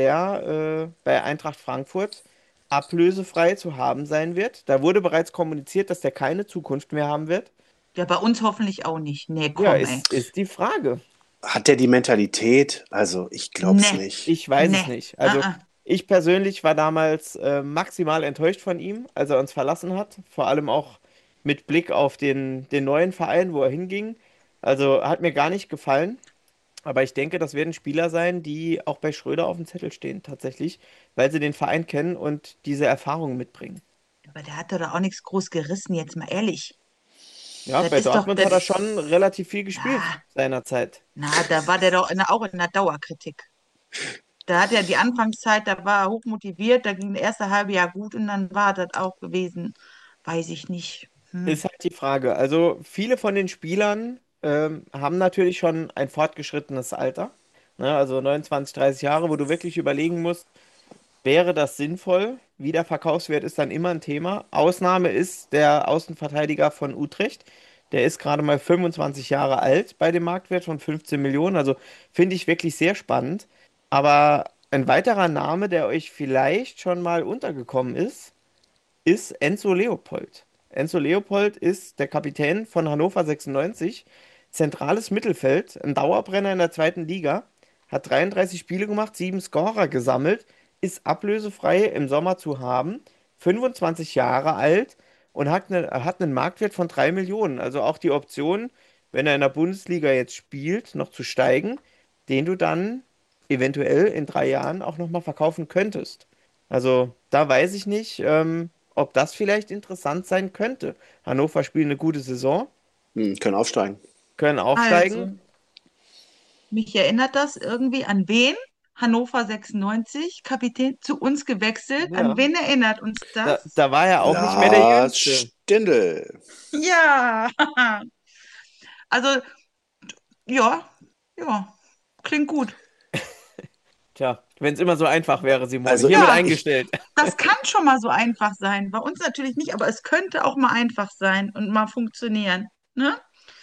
der bei Eintracht Frankfurt ablösefrei zu haben sein wird. Da wurde bereits kommuniziert, dass der keine Zukunft mehr haben wird. Ja, bei uns hoffentlich auch nicht. Nee, Ja, komm, ey. ist die Frage. Hat der die Mentalität? Also, ich glaub's Nee. nicht. Ich weiß es Nee. nicht. Also, Ah, ah. ich persönlich war damals maximal enttäuscht von ihm, als er uns verlassen hat. Vor allem auch mit Blick auf den neuen Verein, wo er hinging. Also, hat mir gar nicht gefallen. Aber ich denke, das werden Spieler sein, die auch bei Schröder auf dem Zettel stehen, tatsächlich, weil sie den Verein kennen und diese Erfahrung mitbringen. Aber der hat doch auch nichts groß gerissen, jetzt mal ehrlich. Ja, Das bei ist doch, Dortmund hat er das, schon relativ viel gespielt ja, seinerzeit. da war der doch auch in der Dauerkritik. Da hat er die Anfangszeit, da war er hochmotiviert, da ging das erste halbe Jahr gut und dann war das auch gewesen. Weiß ich nicht. Ist halt die Frage. Also viele von den Spielern haben natürlich schon ein fortgeschrittenes Alter. Ne? Also 29, 30 Jahre, wo du wirklich überlegen musst, wäre das sinnvoll? Wiederverkaufswert ist dann immer ein Thema. Ausnahme ist der Außenverteidiger von Utrecht. Der ist gerade mal 25 Jahre alt bei dem Marktwert von 15 Millionen. Also finde ich wirklich sehr spannend. Aber ein weiterer Name, der euch vielleicht schon mal untergekommen ist Enzo Leopold. Enzo Leopold ist der Kapitän von Hannover 96, zentrales Mittelfeld, ein Dauerbrenner in der zweiten Liga, hat 33 Spiele gemacht, 7 Scorer gesammelt, ist ablösefrei im Sommer zu haben, 25 Jahre alt und hat einen Marktwert von 3 Millionen. Also auch die Option, wenn er in der Bundesliga jetzt spielt, noch zu steigen, den du dann eventuell in 3 Jahren auch nochmal verkaufen könntest. Also da weiß ich nicht, ob das vielleicht interessant sein könnte. Hannover spielt eine gute Saison, Können aufsteigen. können aufsteigen. Also, mich erinnert das irgendwie an wen? Hannover 96, Kapitän zu uns gewechselt. Ja. An wen erinnert uns Da, das? da war er auch nicht mehr der Lars Jüngste. Stindl. Ja. Also, ja, klingt gut. Tja, wenn es immer so einfach wäre, Simone. Also Hiermit Ja. eingestellt. Das kann schon mal so einfach sein. Bei uns natürlich nicht, aber es könnte auch mal einfach sein und mal funktionieren. Ne?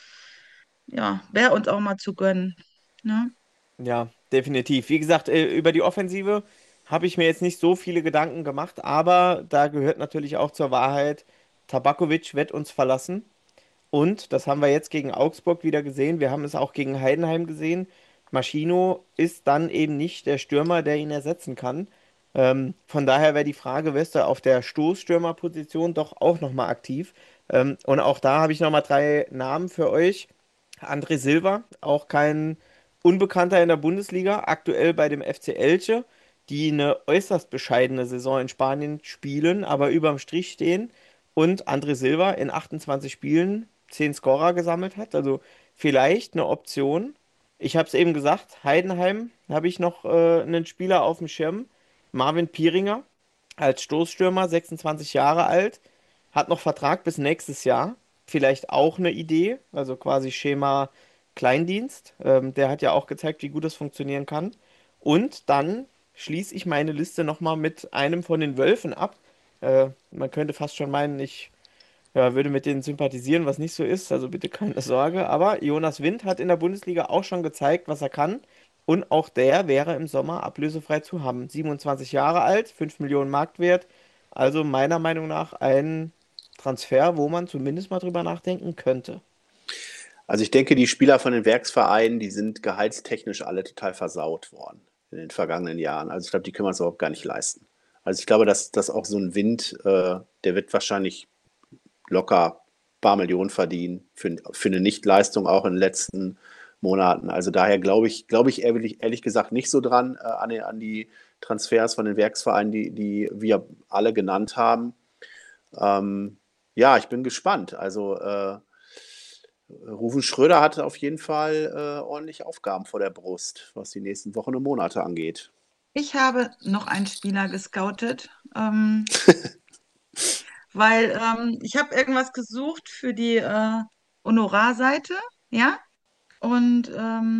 Ja, wäre uns auch mal zu gönnen. Ne? Ja, definitiv. Wie gesagt, über die Offensive habe ich mir jetzt nicht so viele Gedanken gemacht, aber da gehört natürlich auch zur Wahrheit, Tabakovic wird uns verlassen. Und, das haben wir jetzt gegen Augsburg wieder gesehen, wir haben es auch gegen Heidenheim gesehen, Maschino ist dann eben nicht der Stürmer, der ihn ersetzen kann. Von daher wäre die Frage, wirst du auf der Stoßstürmerposition doch auch nochmal aktiv? Und auch da habe ich nochmal 3 Namen für euch. André Silva, auch kein Unbekannter in der Bundesliga, aktuell bei dem FC Elche, die eine äußerst bescheidene Saison in Spanien spielen, aber überm Strich stehen. Und André Silva in 28 Spielen 10 Scorer gesammelt hat. Also vielleicht eine Option. Ich habe es eben gesagt, Heidenheim habe ich noch einen Spieler auf dem Schirm. Marvin Pieringer als Stoßstürmer, 26 Jahre alt, hat noch Vertrag bis nächstes Jahr. Vielleicht auch eine Idee, also quasi Schema Kleindienst. Der hat ja auch gezeigt, wie gut das funktionieren kann. Und dann schließe ich meine Liste nochmal mit einem von den Wölfen ab. Man könnte fast schon meinen, ich würde mit denen sympathisieren, was nicht so ist, also bitte keine Sorge. Aber Jonas Wind hat in der Bundesliga auch schon gezeigt, was er kann. Und auch der wäre im Sommer ablösefrei zu haben. 27 Jahre alt, 5 Millionen Marktwert, Also meiner Meinung nach ein Transfer, wo man zumindest mal drüber nachdenken könnte. Also ich denke, die Spieler von den Werksvereinen, die sind gehaltstechnisch alle total versaut worden in den vergangenen Jahren. Also ich glaube, die können wir es überhaupt gar nicht leisten. Also ich glaube, dass auch so ein Wind, der wird wahrscheinlich locker ein paar Millionen verdienen für eine Nichtleistung auch in den letzten Monaten. Also daher glaube ich ehrlich gesagt nicht so dran an die Transfers von den Werksvereinen, die wir alle genannt haben. Ja, ich bin gespannt. Also Rufen Schröder hatte auf jeden Fall ordentliche Aufgaben vor der Brust, was die nächsten Wochen und Monate angeht. Ich habe noch einen Spieler gescoutet, weil ich habe irgendwas gesucht für die Honorarseite, ja? Und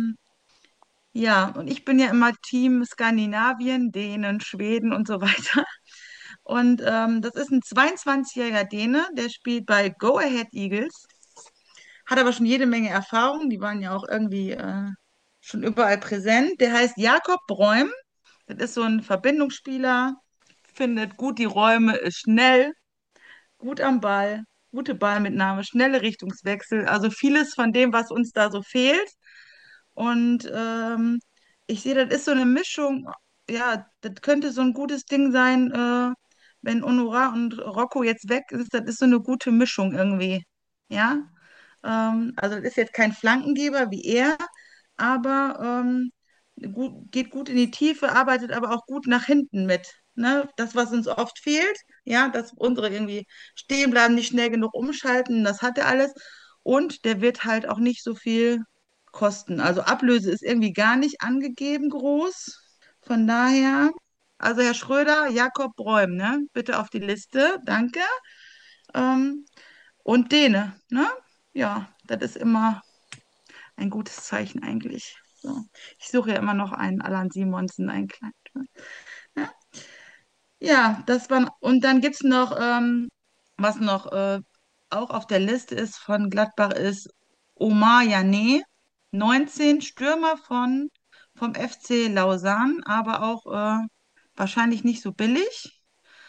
ja, und ich bin ja immer Team Skandinavien, Dänen, Schweden und so weiter. Und das ist ein 22-jähriger Däne, der spielt bei Go Ahead Eagles, hat aber schon jede Menge Erfahrung, die waren ja auch irgendwie schon überall präsent. Der heißt Jakob Bräum, das ist so ein Verbindungsspieler, findet gut die Räume, ist schnell, gut am Ball, gute Ballmitnahme, schnelle Richtungswechsel, also vieles von dem, was uns da so fehlt. Und ich sehe, das ist so eine Mischung, ja, das könnte so ein gutes Ding sein, wenn Honorar und Rocco jetzt weg ist, das ist so eine gute Mischung irgendwie, ja. Also das ist jetzt kein Flankengeber wie er, aber geht gut in die Tiefe, arbeitet aber auch gut nach hinten mit. Ne? Das, was uns oft fehlt, ja, dass unsere irgendwie stehen bleiben, nicht schnell genug umschalten, das hat er alles. Und der wird halt auch nicht so viel kosten. Also Ablöse ist irgendwie gar nicht angegeben groß. Von daher, also Herr Schröder, Jakob Bräum, ne? Bitte auf die Liste, danke. Ähm, und Däne, ne? Ja, das ist immer ein gutes Zeichen eigentlich. So. Ich suche ja immer noch einen Alan Simonsen, einen kleinen. Ja, ja, das war, und dann gibt es noch, was noch auch auf der Liste ist von Gladbach, ist Omar Yané, 19, Stürmer vom FC Lausanne, aber auch wahrscheinlich nicht so billig.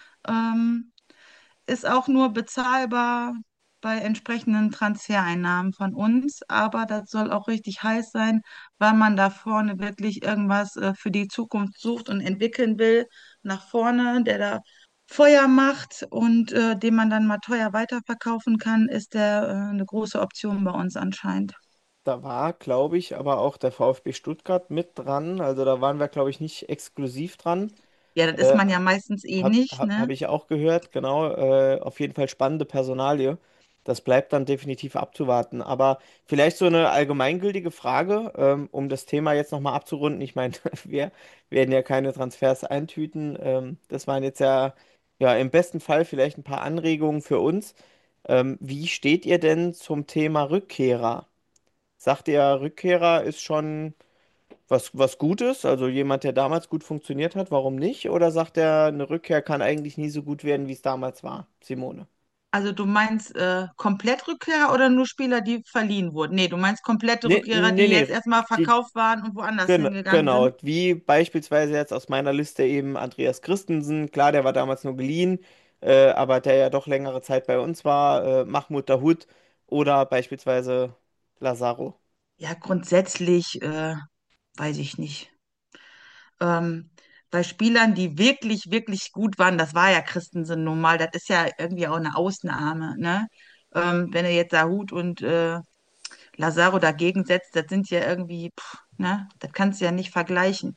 Ähm, ist auch nur bezahlbar bei entsprechenden Transfereinnahmen von uns, aber das soll auch richtig heiß sein, weil man da vorne wirklich irgendwas für die Zukunft sucht und entwickeln will, nach vorne, der da Feuer macht und den man dann mal teuer weiterverkaufen kann, ist der eine große Option bei uns anscheinend. Da war, glaube ich, aber auch der VfB Stuttgart mit dran. Also da waren wir, glaube ich, nicht exklusiv dran. Ja, das ist Äh, man ja meistens eh Hab, nicht, hab, ne? hab ich auch gehört, genau. Auf jeden Fall spannende Personalie. Das bleibt dann definitiv abzuwarten. Aber vielleicht so eine allgemeingültige Frage, um das Thema jetzt nochmal abzurunden. Ich meine, wir werden ja keine Transfers eintüten. Das waren jetzt ja im besten Fall vielleicht ein paar Anregungen für uns. Wie steht ihr denn zum Thema Rückkehrer? Sagt ihr, Rückkehrer ist schon was Gutes, also jemand, der damals gut funktioniert hat, warum nicht? Oder sagt er, eine Rückkehr kann eigentlich nie so gut werden, wie es damals war, Simone? Also du meinst Komplettrückkehrer oder nur Spieler, die verliehen wurden? Nee, du meinst komplette Nee, Rückkehrer, nee, die jetzt nee. erstmal Die, verkauft waren und woanders hingegangen genau, sind. wie beispielsweise jetzt aus meiner Liste eben Andreas Christensen, klar, der war damals nur geliehen, aber der ja doch längere Zeit bei uns war, Mahmoud Dahoud oder beispielsweise Lazaro. Ja, grundsätzlich weiß ich nicht. Ähm, bei Spielern, die wirklich, wirklich gut waren, das war ja Christensen nun mal, das ist ja irgendwie auch eine Ausnahme, ne? Wenn er jetzt Sahut und Lazaro dagegen setzt, das sind ja irgendwie, ne? Das kannst du ja nicht vergleichen.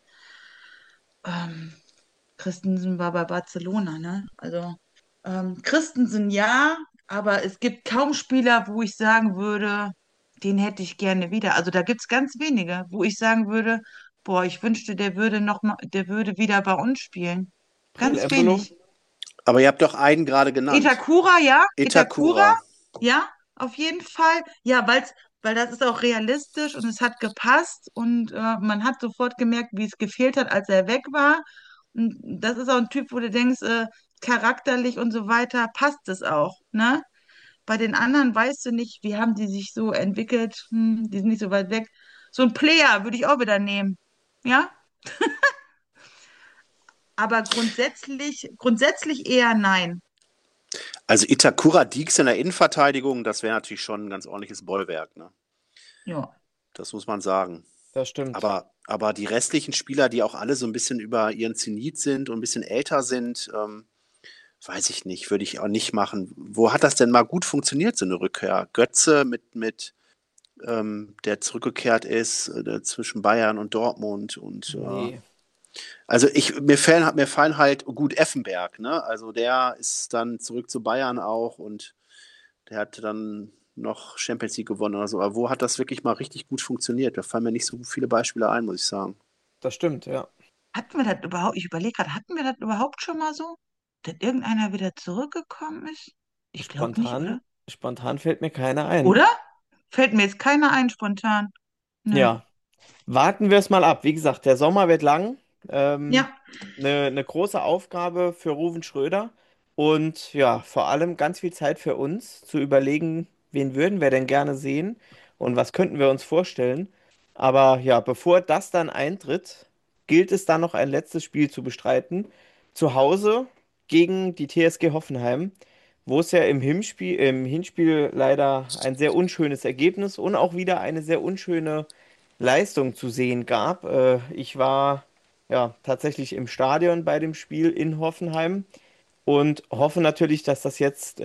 Ähm, Christensen war bei Barcelona, ne? Also Christensen ja, aber es gibt kaum Spieler, wo ich sagen würde, den hätte ich gerne wieder. Also da gibt es ganz wenige, wo ich sagen würde, boah, ich wünschte, der würde noch mal, der würde wieder bei uns spielen. Breel Ganz Embolo? wenig. Aber ihr habt doch einen gerade genannt. Itakura, ja, Itakura, Itakura. ja, auf jeden Fall. Ja, weil das ist auch realistisch und es hat gepasst und man hat sofort gemerkt, wie es gefehlt hat, als er weg war. Und das ist auch ein Typ, wo du denkst, charakterlich und so weiter passt es auch, ne? Bei den anderen weißt du nicht, wie haben die sich so entwickelt, die sind nicht so weit weg. So ein Player würde ich auch wieder nehmen, ja? Aber grundsätzlich eher nein. Also Itakura Dix in der Innenverteidigung, das wäre natürlich schon ein ganz ordentliches Bollwerk, ne? Ja. Das muss man sagen. Das stimmt. Aber die restlichen Spieler, die auch alle so ein bisschen über ihren Zenit sind und ein bisschen älter sind, weiß ich nicht, würde ich auch nicht machen. Wo hat das denn mal gut funktioniert, so eine Rückkehr? Götze der zurückgekehrt ist, zwischen Bayern und Dortmund und Nee. also mir fallen halt gut Effenberg, ne? Also der ist dann zurück zu Bayern auch und der hat dann noch Champions League gewonnen oder so. Aber wo hat das wirklich mal richtig gut funktioniert? Da fallen mir nicht so viele Beispiele ein, muss ich sagen. Das stimmt, ja. Hatten wir das überhaupt, ich überlege gerade, hatten wir das überhaupt schon mal so, dass irgendeiner wieder zurückgekommen ist? Ich glaube nicht, oder? Spontan fällt mir keiner ein. Oder? Fällt mir jetzt keiner ein spontan. Nö. Ja, warten wir es mal ab. Wie gesagt, der Sommer wird lang. Ja, Eine große Aufgabe für Ruven Schröder. Und ja, vor allem ganz viel Zeit für uns zu überlegen, wen würden wir denn gerne sehen und was könnten wir uns vorstellen. Aber ja, bevor das dann eintritt, gilt es dann noch ein letztes Spiel zu bestreiten. Zu Hause gegen die TSG Hoffenheim, wo es ja im Hinspiel leider ein sehr unschönes Ergebnis und auch wieder eine sehr unschöne Leistung zu sehen gab. Ich war ja tatsächlich im Stadion bei dem Spiel in Hoffenheim und hoffe natürlich, dass das jetzt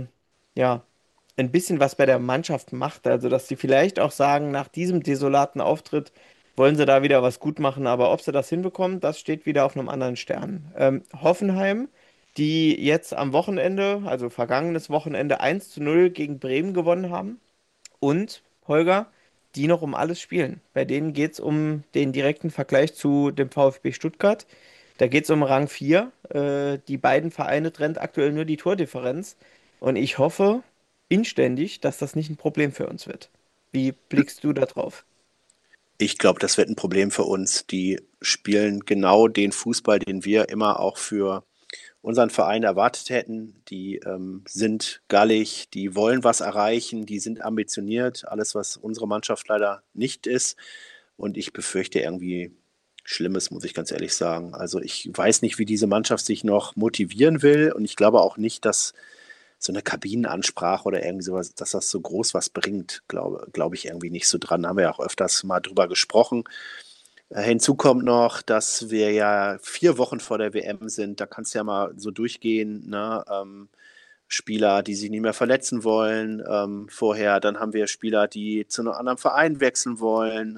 ja ein bisschen was bei der Mannschaft macht. Also, dass sie vielleicht auch sagen, nach diesem desolaten Auftritt wollen sie da wieder was gut machen. Aber ob sie das hinbekommen, das steht wieder auf einem anderen Stern. Hoffenheim, die jetzt am Wochenende, also vergangenes Wochenende 1:0 gegen Bremen gewonnen haben. Und, Holger, die noch um alles spielen. Bei denen geht es um den direkten Vergleich zu dem VfB Stuttgart. Da geht es um Rang 4. Die beiden Vereine trennt aktuell nur die Tordifferenz. Und ich hoffe inständig, dass das nicht ein Problem für uns wird. Wie blickst du da drauf? Ich glaube, das wird ein Problem für uns. Die spielen genau den Fußball, den wir immer auch für unseren Verein erwartet hätten. Die sind gallig, die wollen was erreichen, die sind ambitioniert. Alles, was unsere Mannschaft leider nicht ist. Und ich befürchte irgendwie Schlimmes, muss ich ganz ehrlich sagen. Also ich weiß nicht, wie diese Mannschaft sich noch motivieren will. Und ich glaube auch nicht, dass so eine Kabinenansprache oder irgendwie sowas, dass das so groß was bringt, glaube ich irgendwie nicht so dran. Da haben wir ja auch öfters mal drüber gesprochen. Hinzu kommt noch, dass wir ja 4 Wochen vor der WM sind. Da kannst du ja mal so durchgehen, ne? Spieler, die sich nicht mehr verletzen wollen vorher. Dann haben wir Spieler, die zu einem anderen Verein wechseln wollen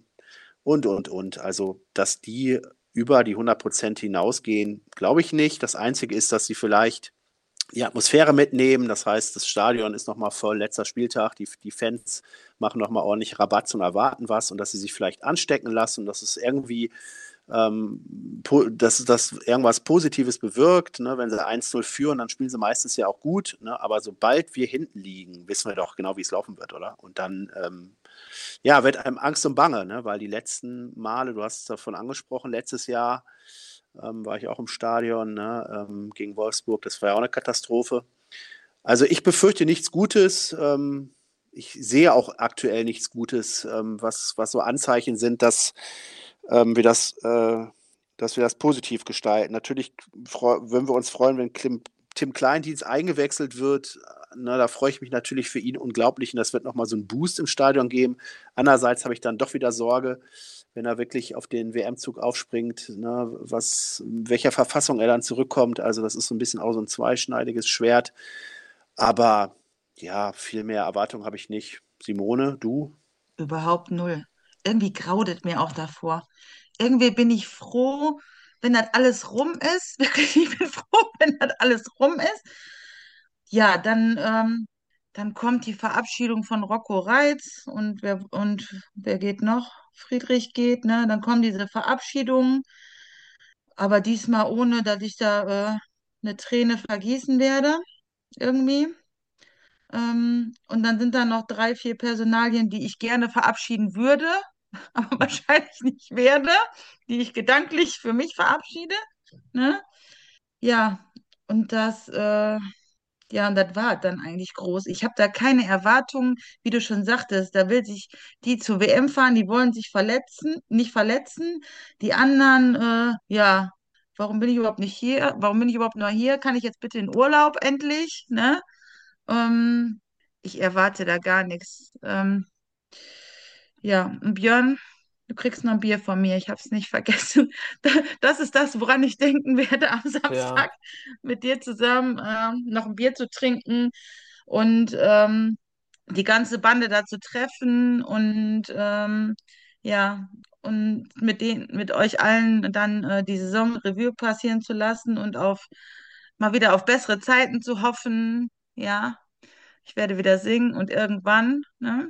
und. Also, dass die über die 100% hinausgehen, glaube ich nicht. Das Einzige ist, dass sie vielleicht die Atmosphäre mitnehmen. Das heißt, das Stadion ist nochmal voll, letzter Spieltag. Die Fans machen nochmal ordentlich Rabatz und erwarten was und dass sie sich vielleicht anstecken lassen, dass es irgendwie, dass das irgendwas Positives bewirkt. Ne? Wenn sie 1:0 führen, dann spielen sie meistens ja auch gut. Ne? Aber sobald wir hinten liegen, wissen wir doch genau, wie es laufen wird, oder? Und dann, ja, wird einem Angst und Bange, ne? Weil die letzten Male, du hast es davon angesprochen, letztes Jahr war ich auch im Stadion, ne, gegen Wolfsburg. Das war ja auch eine Katastrophe. Also ich befürchte nichts Gutes. Ich sehe auch aktuell nichts Gutes, was so Anzeichen sind, dass wir das positiv gestalten. Natürlich würden wir uns freuen, wenn Tim Kleindienst eingewechselt wird. Na, da freue ich mich natürlich für ihn unglaublich und das wird nochmal so einen Boost im Stadion geben. Andererseits habe ich dann doch wieder Sorge, wenn er wirklich auf den WM-Zug aufspringt, ne, in welcher Verfassung er dann zurückkommt. Also das ist so ein bisschen auch so ein zweischneidiges Schwert. Aber ja, viel mehr Erwartung habe ich nicht. Simone, du? überhaupt null. Irgendwie graudet mir auch davor. Irgendwie bin ich froh, wenn das alles rum ist. Wirklich, ich bin froh, wenn das alles rum ist. Ja, dann kommt die Verabschiedung von Rocco Reitz und wer geht noch? Friedrich geht, ne? Dann kommen diese Verabschiedungen, aber diesmal ohne, dass ich da eine Träne vergießen werde, irgendwie. Und dann sind da noch 3, 4 Personalien, die ich gerne verabschieden würde, aber wahrscheinlich nicht werde, die ich gedanklich für mich verabschiede, ne? Ja, und ja, und das war dann eigentlich groß. Ich habe da keine Erwartungen, wie du schon sagtest. Da will sich die zur WM fahren, die wollen sich nicht verletzen. Die anderen, ja, warum bin ich überhaupt nicht hier? Warum bin ich überhaupt noch hier? Kann ich jetzt bitte in Urlaub endlich? Ne? Ähm, Ich erwarte da gar nichts. Ja, und Björn, du kriegst noch ein Bier von mir. Ich habe es nicht vergessen. Das ist das, woran ich denken werde am Ja. Samstag mit dir zusammen noch ein Bier zu trinken und die ganze Bande da zu treffen und ja, und mit euch allen dann die Saison Revue passieren zu lassen und mal wieder auf bessere Zeiten zu hoffen. Ja, ich werde wieder singen und irgendwann, ne?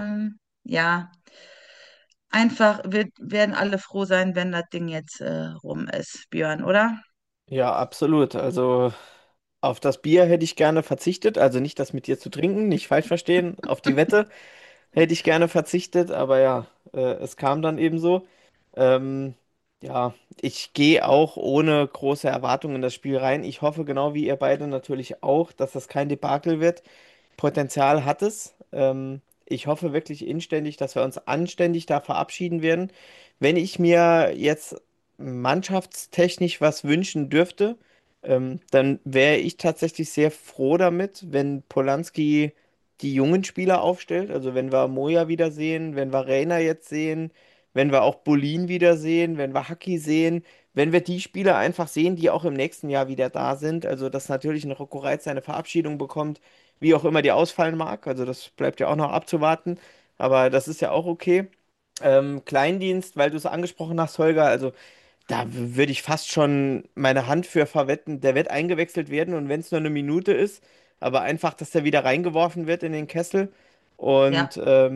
Ja, einfach werden alle froh sein, wenn das Ding jetzt rum ist, Björn, oder? Ja, absolut. Also auf das Bier hätte ich gerne verzichtet. Also nicht das mit dir zu trinken, nicht falsch verstehen. Auf die Wette hätte ich gerne verzichtet, aber ja, es kam dann eben so. Ähm, ja, ich gehe auch ohne große Erwartungen in das Spiel rein. Ich hoffe genau wie ihr beide natürlich auch, dass das kein Debakel wird. Potenzial hat es. Ich hoffe wirklich inständig, dass wir uns anständig da verabschieden werden. Wenn ich mir jetzt mannschaftstechnisch was wünschen dürfte, dann wäre ich tatsächlich sehr froh damit, wenn Polanski die jungen Spieler aufstellt. Also wenn wir Moja wiedersehen, wenn wir Reina jetzt sehen, wenn wir auch Bolin wiedersehen, wenn wir Haki sehen, wenn wir die Spieler einfach sehen, die auch im nächsten Jahr wieder da sind. Also dass natürlich ein Rocco Reitz seine Verabschiedung bekommt, wie auch immer die ausfallen mag. Also das bleibt ja auch noch abzuwarten. Aber das ist ja auch okay. Kleindienst, weil du es angesprochen hast, Holger, also da würde ich fast schon meine Hand für verwetten, der wird eingewechselt werden und wenn es nur eine Minute ist, aber einfach, dass der wieder reingeworfen wird in den Kessel. Ja. Und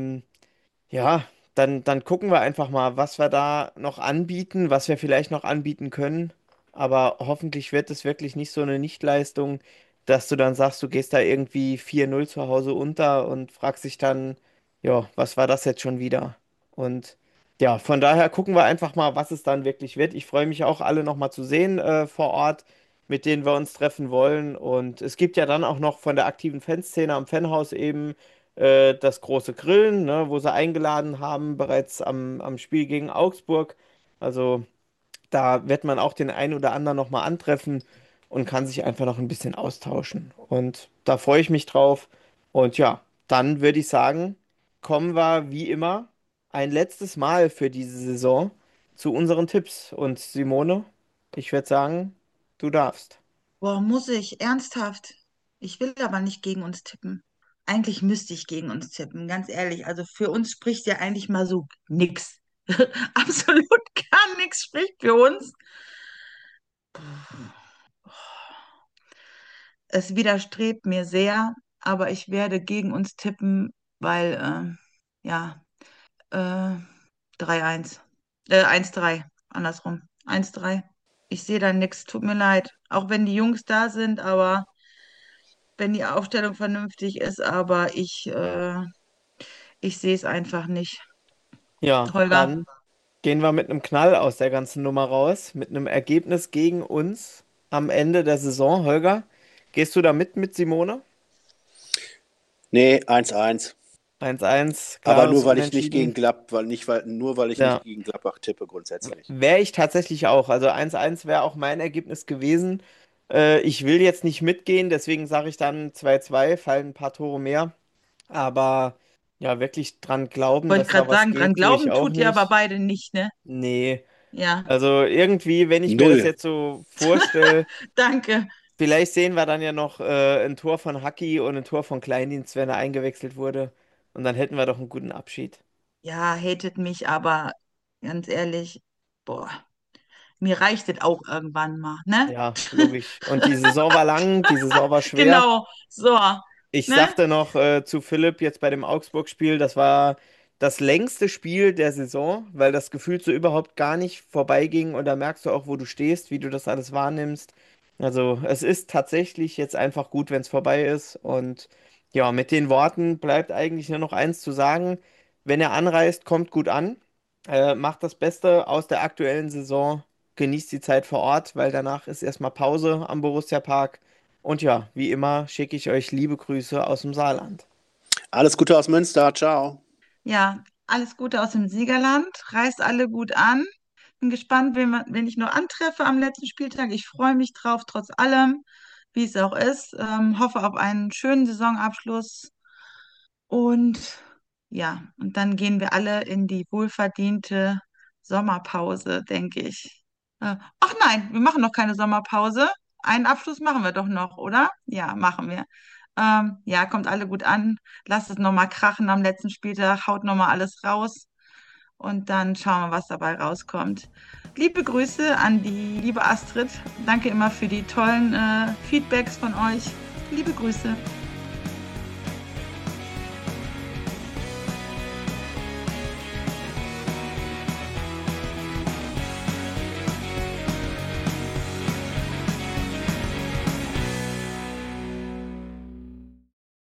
ja, dann gucken wir einfach mal, was wir da noch anbieten, was wir vielleicht noch anbieten können. Aber hoffentlich wird es wirklich nicht so eine Nichtleistung, dass du dann sagst, du gehst da irgendwie 4-0 zu Hause unter und fragst dich dann, ja, was war das jetzt schon wieder? Und ja, von daher gucken wir einfach mal, was es dann wirklich wird. Ich freue mich auch, alle nochmal zu sehen vor Ort, mit denen wir uns treffen wollen. Und es gibt ja dann auch noch von der aktiven Fanszene am Fanhaus eben das große Grillen, ne, wo sie eingeladen haben, bereits am Spiel gegen Augsburg. Also da wird man auch den einen oder anderen nochmal antreffen und kann sich einfach noch ein bisschen austauschen. Und da freue ich mich drauf. Und ja, dann würde ich sagen, kommen wir wie immer ein letztes Mal für diese Saison zu unseren Tipps. Und Simone, ich würde sagen, du darfst. Boah, muss ich, ernsthaft. Ich will aber nicht gegen uns tippen. Eigentlich müsste ich gegen uns tippen, ganz ehrlich. Also für uns spricht ja eigentlich mal so nix. Absolut gar nichts spricht für uns. Es widerstrebt mir sehr, aber ich werde gegen uns tippen, weil, ja, äh, 3-1. 1-3, andersrum. 1-3. Ich sehe da nichts, tut mir leid. Auch wenn die Jungs da sind, aber wenn die Aufstellung vernünftig ist, aber ich sehe es einfach nicht. Ja, Holger, dann gehen wir mit einem Knall aus der ganzen Nummer raus, mit einem Ergebnis gegen uns am Ende der Saison. Holger, gehst du da mit Simone? Nee, 1-1. 1-1, Aber klares nur weil ich nicht Unentschieden. gegen Gladbach, nur weil ich nicht Ja, gegen Gladbach tippe, grundsätzlich. wäre ich tatsächlich auch. Also 1-1 wäre auch mein Ergebnis gewesen. Ich will jetzt nicht mitgehen, deswegen sage ich dann 2-2, fallen ein paar Tore mehr. Aber ja, wirklich dran glauben, wollte dass da gerade was sagen, dran geht, tue ich glauben auch tut ihr aber nicht. beide nicht, ne? Nee. Ja, Also irgendwie, wenn ich mir das Null. jetzt so vorstelle, danke. vielleicht sehen wir dann ja noch ein Tor von Haki und ein Tor von Kleindienst, wenn er eingewechselt wurde. Und dann hätten wir doch einen guten Abschied. Ja, hatet mich, aber ganz ehrlich, boah, mir reicht es auch irgendwann mal, ne? Ja, logisch. Und die Saison war lang, die Saison war schwer. Genau, so, Ich ne? sagte noch zu Philipp jetzt bei dem Augsburg-Spiel, das war das längste Spiel der Saison, weil das gefühlt so überhaupt gar nicht vorbeiging. Und da merkst du auch, wo du stehst, wie du das alles wahrnimmst. Also es ist tatsächlich jetzt einfach gut, wenn es vorbei ist. Und ja, mit den Worten bleibt eigentlich nur noch eins zu sagen. Wenn er anreist, kommt gut an. Macht das Beste aus der aktuellen Saison. Genießt die Zeit vor Ort, weil danach ist erstmal Pause am Borussia Park. Und ja, wie immer schicke ich euch liebe Grüße aus dem Saarland. Alles Gute aus Münster. Ciao. Ja, alles Gute aus dem Siegerland, reist alle gut an. Bin gespannt, wen ich noch antreffe am letzten Spieltag. Ich freue mich drauf, trotz allem, wie es auch ist. Hoffe auf einen schönen Saisonabschluss. Und ja, und dann gehen wir alle in die wohlverdiente Sommerpause, denke ich. Ach nein, wir machen noch keine Sommerpause. Einen Abschluss machen wir doch noch, oder? Ja, machen wir. Ja, kommt alle gut an. Lasst es nochmal krachen am letzten Spieltag. Haut nochmal alles raus. Und dann schauen wir, was dabei rauskommt. Liebe Grüße an die liebe Astrid. Danke immer für die tollen Feedbacks von euch. Liebe Grüße.